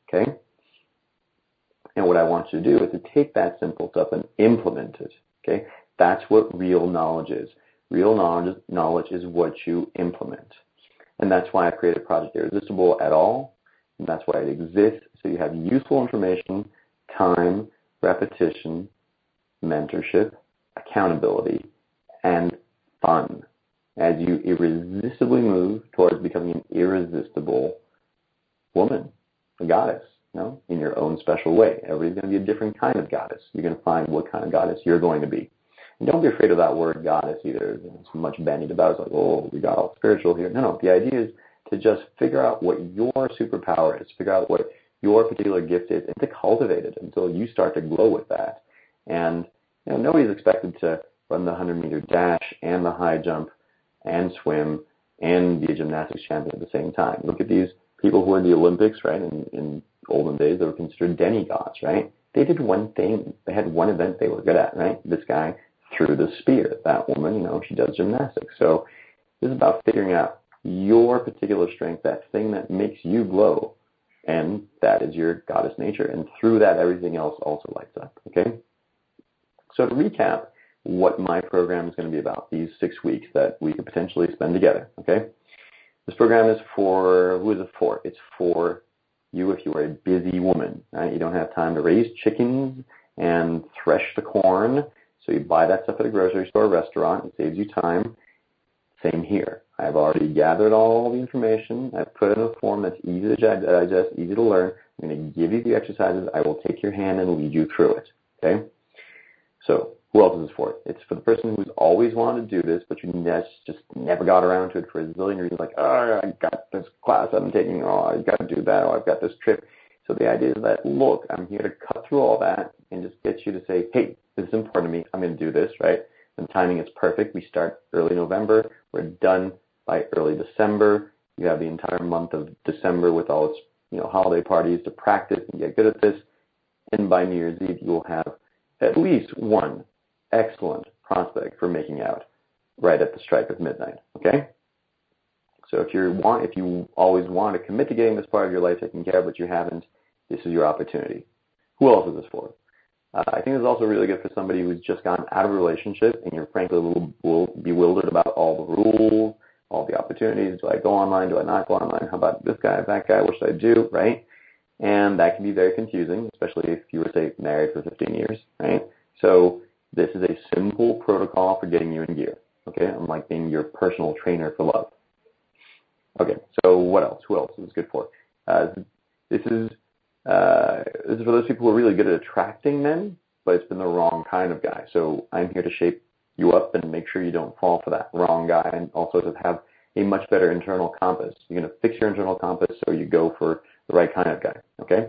And what I want you to do is to take that simple stuff and implement it, okay? That's what real knowledge is. Real knowledge is what you implement. And that's why I created Project Irresistible at all, and that's why it exists, so you have useful information, time, repetition, mentorship, accountability, and fun as you irresistibly move towards becoming an irresistible woman, a goddess, in your own special way. Everybody's going to be a different kind of goddess. You're going to find what kind of goddess you're going to be. And don't be afraid of that word goddess either. It's much bandied about. It's like, oh, we got all spiritual here. No. The idea is to just figure out what your superpower is, figure out what your particular gift is, and to cultivate it until you start to glow with that. And nobody's expected to run the 100-meter dash and the high jump and swim and be a gymnastics champion at the same time. Look at these people who are in the Olympics, right? In olden days, they were considered demigods, right? They did one thing. They had one event they were good at, right? This guy threw the spear. That woman, she does gymnastics. So this is about figuring out your particular strength, that thing that makes you glow, and that is your goddess nature. And through that, everything else also lights up, okay? So to recap what my program is going to be about, these 6 weeks that we could potentially spend together, okay? This program is for, who is it for? It's for you if you are a busy woman, right? You don't have time to raise chickens and thresh the corn, so you buy that stuff at a grocery store or restaurant. It saves you time. Same here. I've already gathered all the information. I've put it in a form that's easy to digest, easy to learn. I'm going to give you the exercises. I will take your hand and lead you through it, okay? So who else is this for? It's for the person who's always wanted to do this, but you just never got around to it for a zillion reasons, like, oh, I got this class I'm taking, oh, I've got to do that, oh, I've got this trip. So the idea is that, look, I'm here to cut through all that and just get you to say, hey, this is important to me. I'm going to do this, right? And the timing is perfect. We start early November. We're done by early December. You have the entire month of December with all its, holiday parties to practice and get good at this. And by New Year's Eve, you will have at least one excellent prospect for making out right at the strike of midnight, okay? So if you always want to commit to getting this part of your life taken care of, but you haven't, this is your opportunity. Who else is this for? I think it's also really good for somebody who's just gotten out of a relationship and you're frankly a little bewildered about all the rules, all the opportunities. Do I go online? Do I not go online? How about this guy, that guy? What should I do, right? And that can be very confusing, especially if you were, say, married for 15 years, right? So this is a simple protocol for getting you in gear, okay? Unlike being your personal trainer for love. Okay, so what else? Who else is this good for? This is for those people who are really good at attracting men, but it's been the wrong kind of guy. So I'm here to shape you up and make sure you don't fall for that wrong guy, and also to have a much better internal compass. You're going to fix your internal compass so you go for the right kind of guy, okay?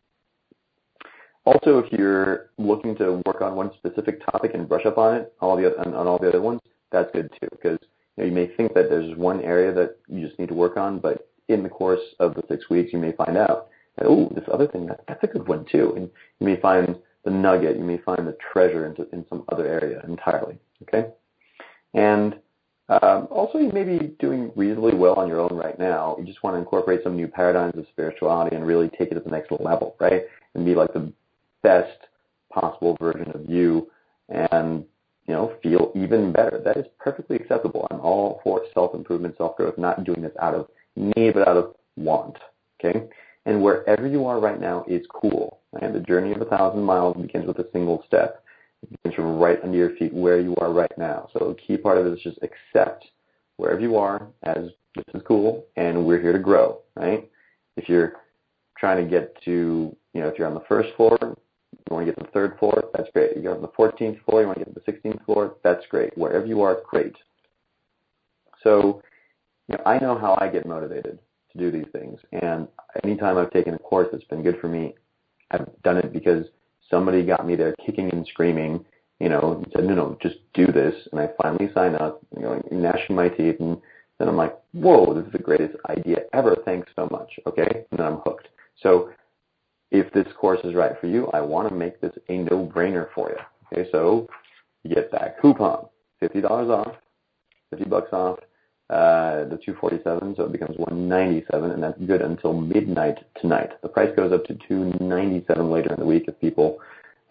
Also, if you're looking to work on one specific topic and brush up on it, on all the other ones, that's good too, because you may think that there's one area that you just need to work on, but in the course of the 6 weeks, you may find out that, oh, this other thing, that's a good one too. And you may find the nugget, you may find the treasure in some other area entirely, okay? And also, you may be doing reasonably well on your own right now. You just want to incorporate some new paradigms of spirituality and really take it to the next level, right? And be like the best possible version of you and, feel even better. That is perfectly acceptable. I'm all for self-improvement, self-growth, not doing this out of need, but out of want, okay? And wherever you are right now is cool. And the journey of 1,000 miles begins with a single step. It begins from right under your feet where you are right now. So the key part of it is just accept wherever you are as this is cool and we're here to grow, right? If you're trying to get to, if you're on the first floor, You want to get to the third floor? That's great. You go to the 14th floor, you want to get to the 16th floor? That's great. Wherever you are, great. So, I know how I get motivated to do these things. And anytime I've taken a course that's been good for me, I've done it because somebody got me there kicking and screaming, and said, no, just do this. And I finally sign up, gnashing my teeth, and then I'm like, whoa, this is the greatest idea ever. Thanks so much. Okay? And then I'm hooked. So if this course is right for you, I want to make this a no-brainer for you. Okay? So you get that coupon, $50 off, $50 off, the $247, so it becomes $197, and that's good until midnight tonight. The price goes up to $297 later in the week if people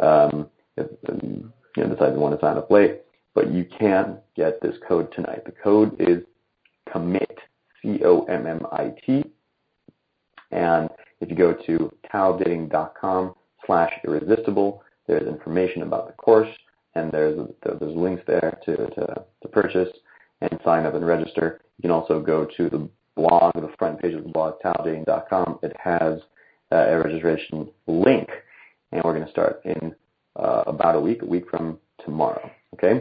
decide they want to sign up late. But you can get this code tonight. The code is COMMIT, COMMIT, and if you go to taodating.com/irresistible, there's information about the course, and there's links there to purchase and sign up and register. You can also go to the blog, the front page of the blog, taodating.com. It has a registration link, and we're going to start in about a week from tomorrow, okay?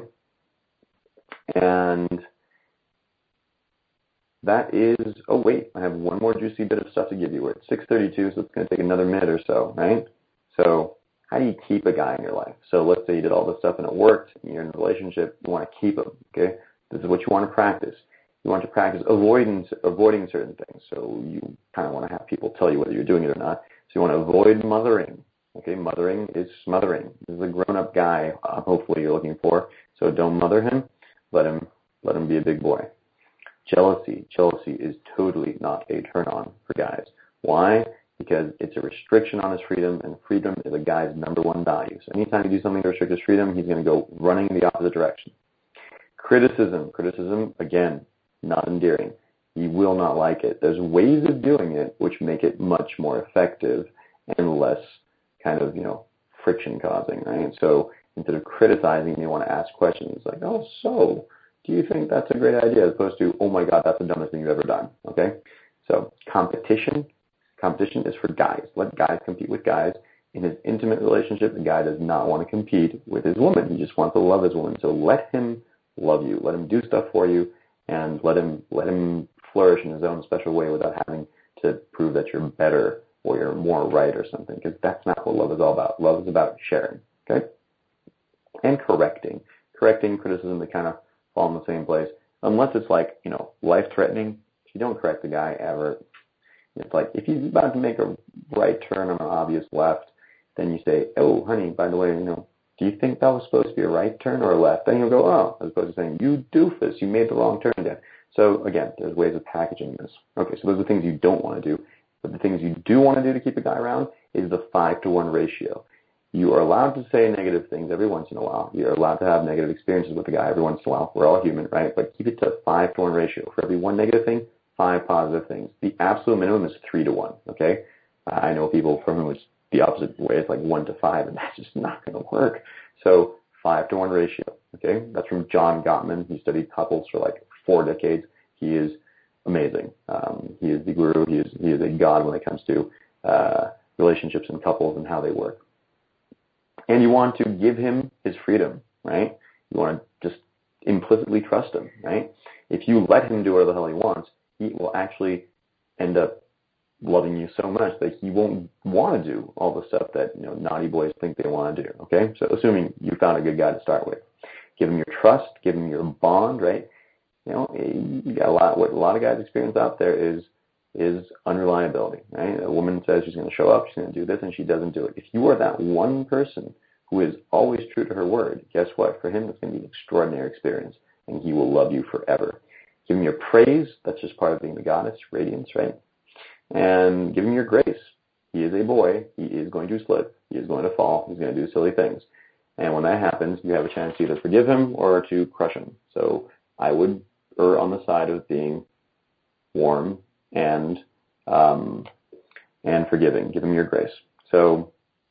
And that is, oh wait, I have one more juicy bit of stuff to give you. We're at 6:32, so it's going to take another minute or so, right? So how do you keep a guy in your life? So let's say you did all this stuff and it worked, and you're in a relationship, you want to keep him, okay? This is what you want to practice. You want to practice avoiding certain things. So you kind of want to have people tell you whether you're doing it or not. So you want to avoid mothering. Okay, mothering is smothering. This is a grown-up guy, hopefully you're looking for. So don't mother him. Let him be a big boy. Jealousy is totally not a turn-on for guys. Why? Because it's a restriction on his freedom, and freedom is a guy's number one value. So anytime you do something to restrict his freedom, he's going to go running in the opposite direction. Criticism, again, not endearing. He will not like it. There's ways of doing it which make it much more effective and less kind of, friction causing, right? So instead of criticizing, you want to ask questions like, oh, so do you think that's a great idea, as opposed to, oh my God, that's the dumbest thing you've ever done, okay? So competition is for guys. Let guys compete with guys. In his intimate relationship, the guy does not want to compete with his woman. He just wants to love his woman. So let him love you. Let him do stuff for you, and let him flourish in his own special way without having to prove that you're better or you're more right or something, because that's not what love is all about. Love is about sharing, okay? And correcting. Criticism, they kind of fall in the same place. Unless it's like, life-threatening, if you don't correct the guy ever, it's like if he's about to make a right turn on an obvious left, then you say, oh, honey, by the way, do you think that was supposed to be a right turn or a left? Then he'll go, oh, as opposed to saying, you doofus, you made the wrong turn again. So again, there's ways of packaging this. Okay, so those are things you don't want to do. But the things you do want to do to keep a guy around is the 5-to-1 ratio. You are allowed to say negative things every once in a while. You're allowed to have negative experiences with a guy every once in a while. We're all human, right? But keep it to a 5-to-1 ratio. For every one negative thing, 5 positive things. The absolute minimum is 3-to-1, okay? I know people for whom it's the opposite way. It's like 1-to-5, and that's just not going to work. So 5-to-1 ratio, okay? That's from John Gottman. He studied couples for like 4 decades. He is amazing. He is the guru. He is a god when it comes to relationships and couples and how they work. And you want to give him his freedom, right? You want to just implicitly trust him, right? If you let him do whatever the hell he wants, he will actually end up loving you so much that he won't want to do all the stuff that naughty boys think they want to do, okay? So assuming you found a good guy to start with. Give him your trust, give him your bond, right? You got what a lot of guys experience out there is unreliability, right? A woman says she's going to show up, she's going to do this, and she doesn't do it. If you are that one person who is always true to her word, guess what? For him, it's going to be an extraordinary experience, and he will love you forever. Give him your praise. That's just part of being the goddess, radiance, right? And give him your grace. He is a boy. He is going to slip. He is going to fall. He's going to do silly things. And when that happens, you have a chance to either forgive him or to crush him. So I would err on the side of being warm and forgiving. Give him your grace. So,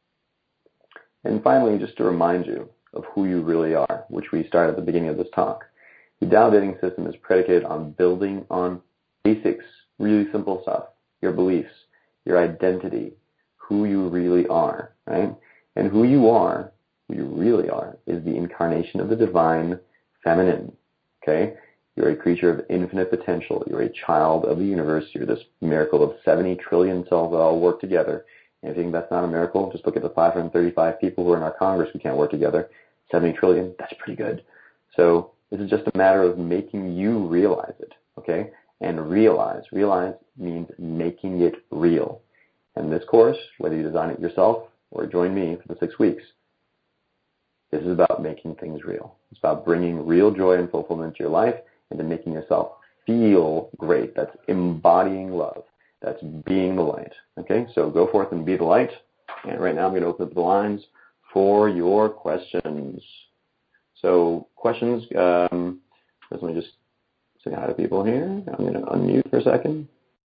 and finally, just to remind you of who you really are, which we started at the beginning of this talk. The Tao dating system is predicated on building on basics, really simple stuff, your beliefs, your identity, who you really are, right? And who you really are, is the incarnation of the divine feminine. Okay? You're a creature of infinite potential. You're a child of the universe. You're this miracle of 70 trillion cells that all work together. And if you think that's not a miracle, just look at the 535 people who are in our Congress who can't work together. 70 trillion, that's pretty good. So this is just a matter of making you realize it, okay? And realize means making it real. And this course, whether you design it yourself or join me for the 6 weeks, this is about making things real. It's about bringing real joy and fulfillment to your life and then making yourself feel great. That's embodying love. That's being the light. Okay, so go forth and be the light. And right now I'm going to open up the lines for your questions. So questions, let me just say hi to people here. I'm going to unmute for a second.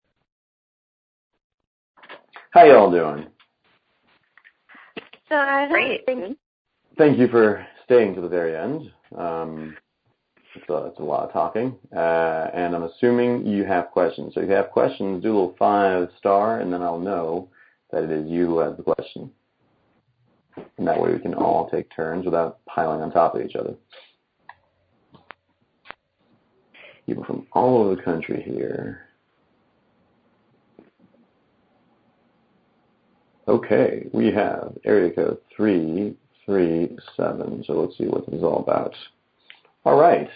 How y'all doing? Great. Thank you for staying to the very end. It's a lot of talking. And I'm assuming you have questions. So if you have questions, do a little 5-star, and then I'll know that it is you who has the question. And that way we can all take turns without piling on top of each other. People from all over the country here. Okay, we have area code 337. So let's see what this is all about. All right.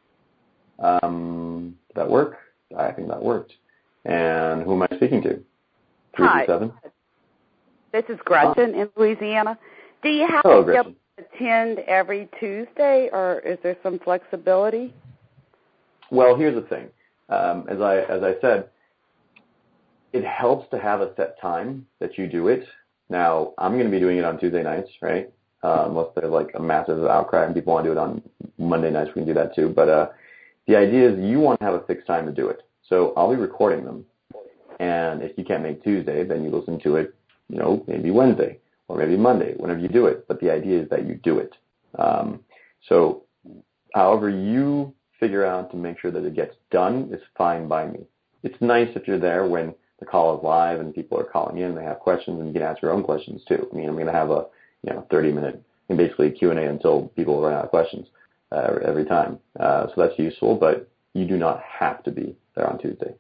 Did that work? I think that worked. And who am I speaking to? 337? Hi. This is Gretchen in Louisiana. Do you have Hello, to be able Gretchen. to attend every Tuesday, or is there some flexibility? Well, here's the thing. As I said, it helps to have a set time that you do it. Now, I'm going to be doing it on Tuesday nights, right? Unless there's like a massive outcry and people want to do it on Monday nights, we can do that too. But the idea is you want to have a fixed time to do it. So I'll be recording them. And if you can't make Tuesday, then you listen to it, maybe Wednesday or maybe Monday, whenever you do it. But the idea is that you do it. So however you figure out to make sure that it gets done is fine by me. It's nice if you're there when the call is live and people are calling in and they have questions, and you can ask your own questions too. I mean, I'm going to have a 30-minute and basically Q&A until people run out of questions every time. So that's useful, but you do not have to be there on Tuesday.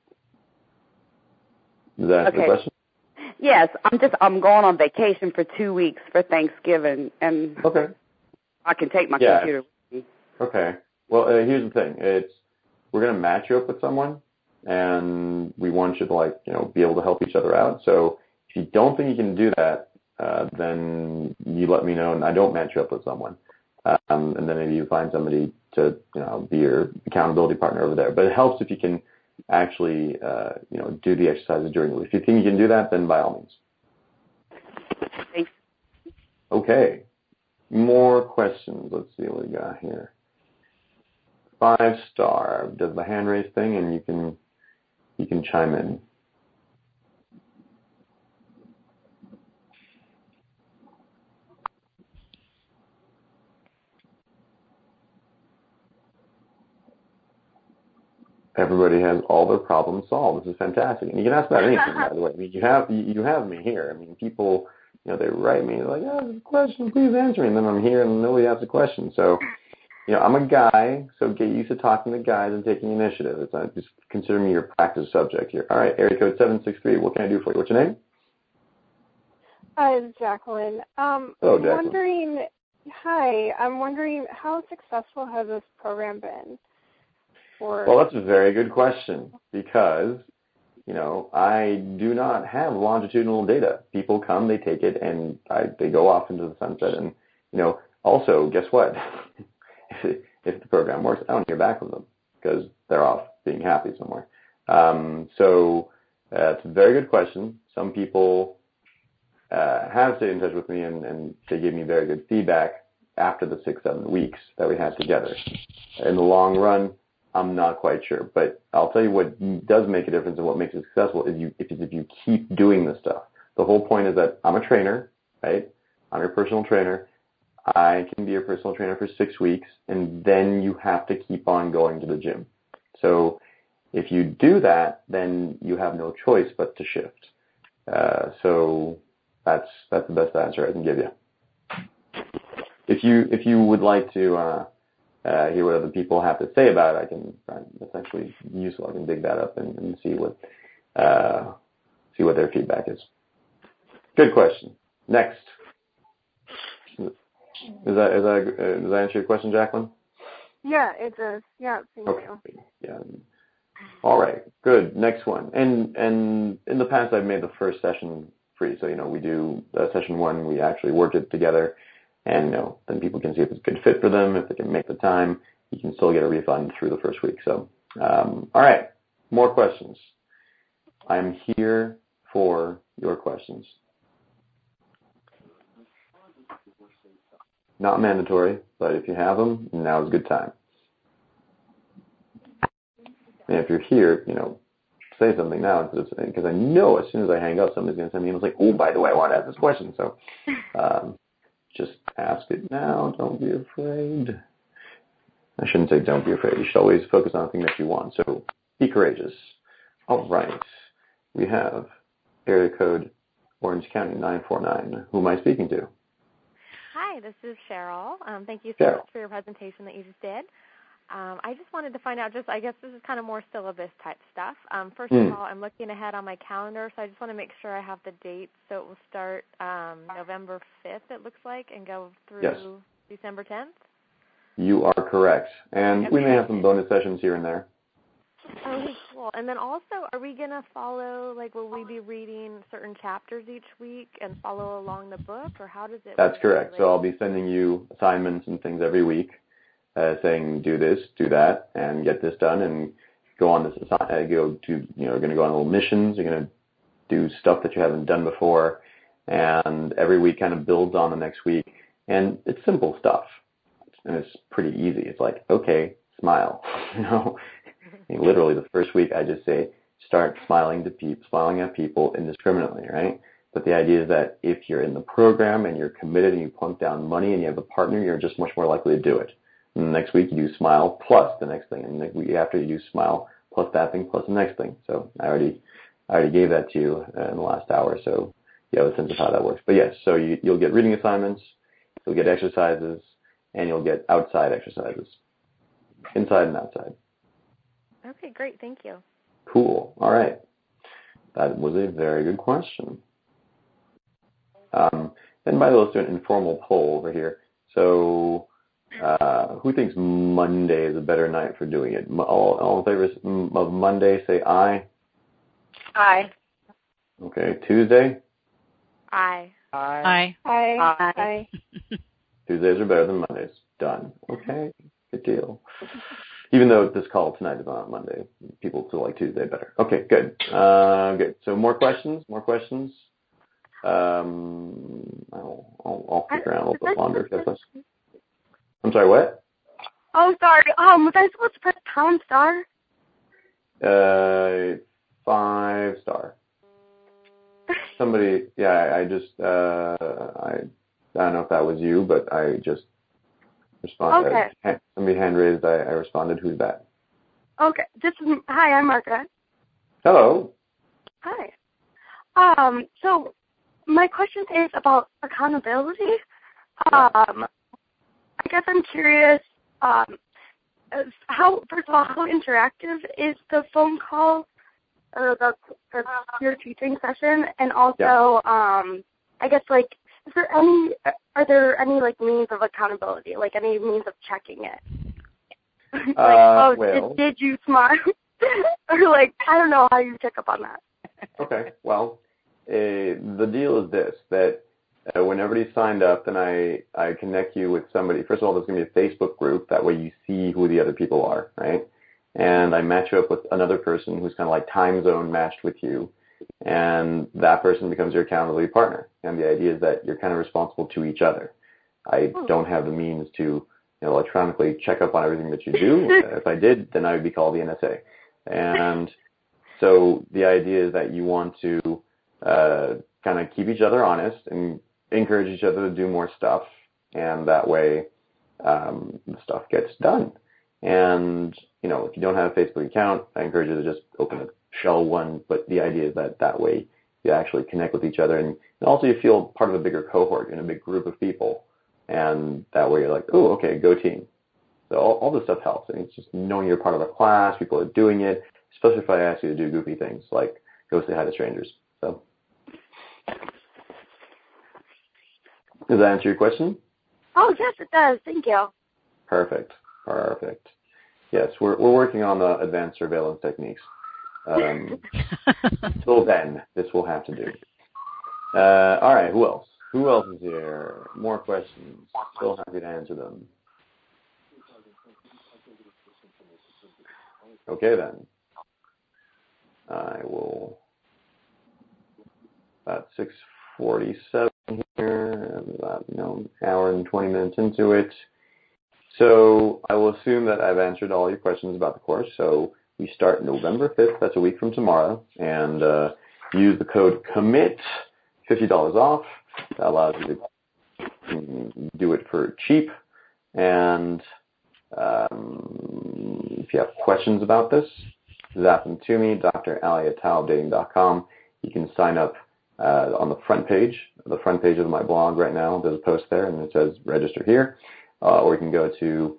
Does that answer the question? Yes, I'm going on vacation for 2 weeks for Thanksgiving, and okay. I can take my computer with me. Okay. Well, here's the thing. We're going to match you up with someone, and we want you to be able to help each other out. So if you don't think you can do that, then you let me know, and I don't match you up with someone. And then maybe you find somebody to be your accountability partner over there. But it helps if you can actually do the exercises during the week. If you think you can do that, then by all means. Thanks. Okay. More questions. Let's see what we got here. 5-star does the hand raise thing, and you can chime in. Everybody has all their problems solved. This is fantastic. And you can ask about anything, by the way. I mean, you have me here. I mean, people, they write me like, "Oh, there's a question, please answer me." And then I'm here and nobody asks a question. So, I'm a guy, so get used to talking to guys and taking initiative. It's not, just consider me your practice subject here. All right, area code 763. What can I do for you? What's your name? Hi, it's Jacqueline. Hello, Jacqueline. I'm wondering how successful has this program been? Well, that's a very good question because, I do not have longitudinal data. People come, they take it, and they go off into the sunset. And, also, guess what? If the program works, I don't hear back from them because they're off being happy somewhere. So it's a very good question. Some people have stayed in touch with me, and they gave me very good feedback after the 6-7 weeks that we had together. In the long run, I'm not quite sure, but I'll tell you what does make a difference and what makes it successful is if you keep doing this stuff. The whole point is that I'm a trainer, right? I'm your personal trainer. I can be your personal trainer for 6 weeks, and then you have to keep on going to the gym. So if you do that, then you have no choice but to shift. So That's the best answer I can give you. If you would like to hear what other people have to say about it, that's actually useful. I can dig that up and see what their feedback is. Good question. Next. Does that answer your question, Jacqueline? Yeah, it does. Yeah, thank you. Yeah. All right. Good. Next one. And in the past, I've made the first session free. So, we do session 1, we actually work it together, and, then people can see if it's a good fit for them. If they can make the time, you can still get a refund through the first week. So, all right. More questions. I'm here for your questions. Not mandatory, but if you have them, now's a good time. And if you're here, say something now, because I know as soon as I hang up, somebody's going to send me emails like, oh, by the way, I want to ask this question. So just ask it now. Don't be afraid. I shouldn't say don't be afraid. You should always focus on the thing that you want. So be courageous. All right. We have area code Orange County 949. Who am I speaking to? Hi, this is Cheryl. Thank you so much for your presentation that you just did. I just wanted to find out, I guess this is kind of more syllabus type stuff. First of all, I'm looking ahead on my calendar, so I just want to make sure I have the dates. So it will start November 5th, it looks like, and go through December 10th? You are correct. And we may have some bonus sessions here and there. Okay, cool. And then also, are we going to follow, will we be reading certain chapters each week and follow along the book, or how does it work? That's correct. So I'll be sending you assignments and things every week, saying do this, do that, and get this done, and go on this. You're going to go on little missions. You're going to do stuff that you haven't done before, and every week kind of builds on the next week. And it's simple stuff, and it's pretty easy. It's like, okay, smile. Literally, the first week I just say start smiling at people indiscriminately, right? But the idea is that if you're in the program and you're committed and you plunk down money and you have a partner, you're just much more likely to do it. And the next week you do smile plus the next thing, and the week after you do smile plus that thing plus the next thing. So I already gave that to you in the last hour, so you have a sense of how that works. But yes, so you'll get reading assignments, you'll get exercises, and you'll get outside exercises, inside and outside. Okay, great. Thank you. Cool. All right. That was a very good question. And by the way, let's do an informal poll over here. So who thinks Monday is a better night for doing it? All in favor of Monday, say aye. Aye. Okay. Tuesday? Aye. Aye. Aye. Aye. Tuesdays are better than Mondays. Done. Okay. Good deal. Even though this call tonight is on Monday, people still like Tuesday better. Okay, good. Good. So more questions? I'll stick around a little bit longer. I'm sorry, what? Oh, sorry. Was I supposed to press #? 5-star. Somebody, I don't know if that was you, but I just responded. Okay. Somebody hand raised. I responded. Who's that? Okay. Hi, I'm Margaret. Hello. Hi. So my question is about accountability. I guess I'm curious, first of all, how interactive is the phone call or your teaching session? And also, I guess, are there any means of accountability, any means of checking it? Did you smile? Or I don't know how you check up on that. Okay. Well, the deal is this, that when everybody's signed up, then I connect you with somebody. First of all, there's going to be a Facebook group. That way you see who the other people are, right? And I match you up with another person who's kind of time zone matched with you. And that person becomes your accountability partner. And the idea is that you're kind of responsible to each other. I don't have the means to electronically check up on everything that you do. If I did, then I would be called the NSA. And so the idea is that you want to kind of keep each other honest and encourage each other to do more stuff. And that way the stuff gets done. And, if you don't have a Facebook account, I encourage you to just open a shell one. But the idea is that way You actually connect with each other, and also you feel part of a bigger cohort in a big group of people, and that way you're like, oh, okay, go team. So all this stuff helps, and it's just knowing you're part of a class, people are doing it, especially if I ask you to do goofy things like go say hi to strangers. So, does that answer your question? Oh, yes, it does. Thank you. Perfect. Yes, we're working on the advanced surveillance techniques. Till then, this will have to do. All right, who else? Who else is here? More questions. Still happy to answer them. Okay, then. I will... About 6:47 here, about hour and 20 minutes into it. So I will assume that I've answered all your questions about the course. So we start November 5th. That's a week from tomorrow. And use the code COMMIT, $50 off. That allows you to do it for cheap. And if you have questions about this, zap them to me, drali@talibdating.com. You can sign up on the front page of my blog right now. There's a post there, and it says register here. Or you can go to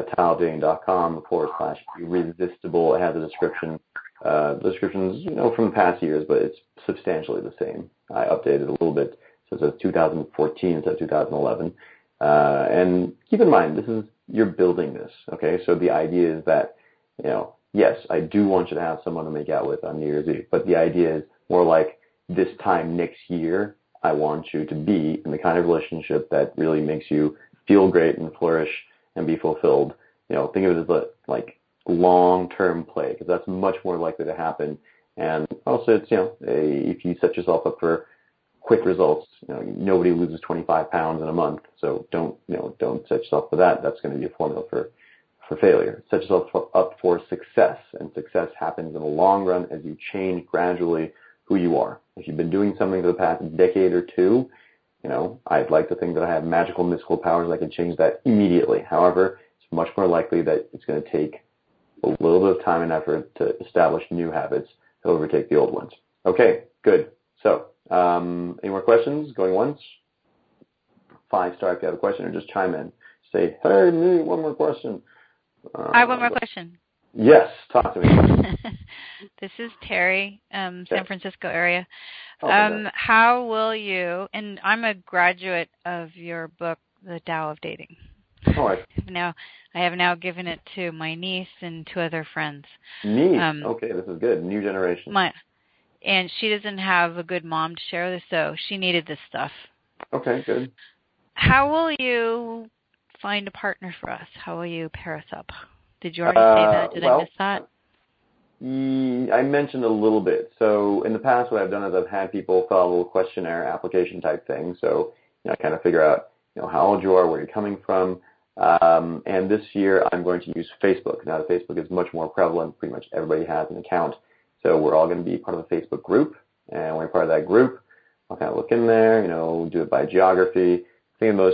talibdating.com/irresistible. It has a description. The description's from the past years, but it's substantially the same. I updated it a little bit, so it says 2014 instead of 2011. And keep in mind, you're building this, okay? So the idea is that, yes, I do want you to have someone to make out with on New Year's Eve, but the idea is more like this time next year, I want you to be in the kind of relationship that really makes you feel great and flourish and be fulfilled. Think of it as like long-term play, because that's much more likely to happen. And also, it's if you set yourself up for quick results, nobody loses 25 pounds in a month. So don't set yourself up for that. That's going to be a formula for failure. Set yourself up for success, and success happens in the long run as you change gradually who you are. If you've been doing something for the past decade or two, I'd like to think that I have magical mystical powers. I can change that immediately. However, it's much more likely that it's going to take a little bit of time and effort to establish new habits to overtake the old ones. Okay, good. So, any more questions? Going once? 5-star if you have a question, or just chime in. Say, hey, me, one more question. I have one more question. Yes, talk to me. This is Terry, San Francisco area. How will you, and I'm a graduate of your book, The Tao of Dating. All right. I have now given it to my niece and 2 other friends. Niece? Okay, this is good. New generation. And she doesn't have a good mom to share this, so she needed this stuff. Okay, good. How will you find a partner for us? How will you pair us up? Did you already say that? Did I miss that? I mentioned a little bit. So in the past, what I've done is I've had people fill out a little questionnaire application type thing. So I kind of figure out how old you are, where you're coming from. And this year I'm going to use Facebook. Now the Facebook is much more prevalent. Pretty much everybody has an account. So we're all going to be part of a Facebook group. And when you're part of that group, I'll kind of look in there, do it by geography. I think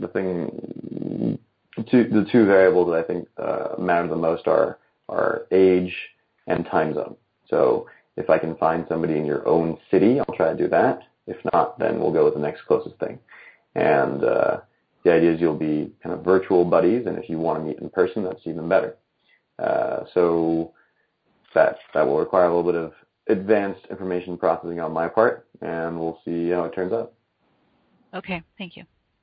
the two variables that I think matter the most are age and time zone. So if I can find somebody in your own city, I'll try to do that. If not, then we'll go with the next closest thing. And the idea is you'll be kind of virtual buddies, and if you want to meet in person, that's even better. So that will require a little bit of advanced information processing on my part, and we'll see how it turns out. Okay, thank you.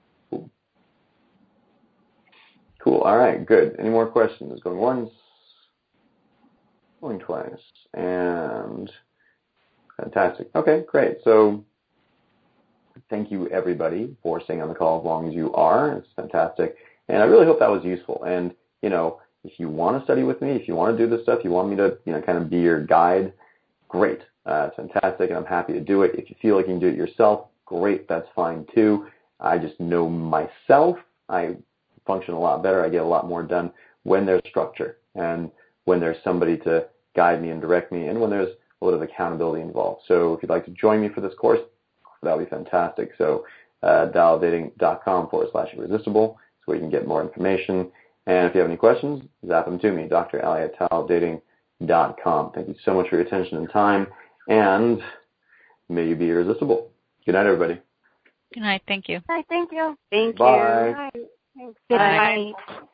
Cool. All right, good. Any more questions? Going once, going twice, and fantastic. Okay, great. So thank you, everybody, for staying on the call as long as you are. It's fantastic. And I really hope that was useful. And, if you want to study with me, if you want to do this stuff, you want me to, kind of be your guide, great. It's fantastic, and I'm happy to do it. If you feel like you can do it yourself, great. That's fine, too. I just know myself. I function a lot better. I get a lot more done when there's structure and when there's somebody to guide me and direct me, and when there's a little bit of accountability involved. So if you'd like to join me for this course, that would be fantastic. So talibdating.com/irresistible is where you can get more information. And if you have any questions, zap them to me, drali@talibdating.com. Thank you so much for your attention and time. And may you be irresistible. Good night, everybody. Good night. Thank you. Hi, thank you. Thank Bye. you. Good night.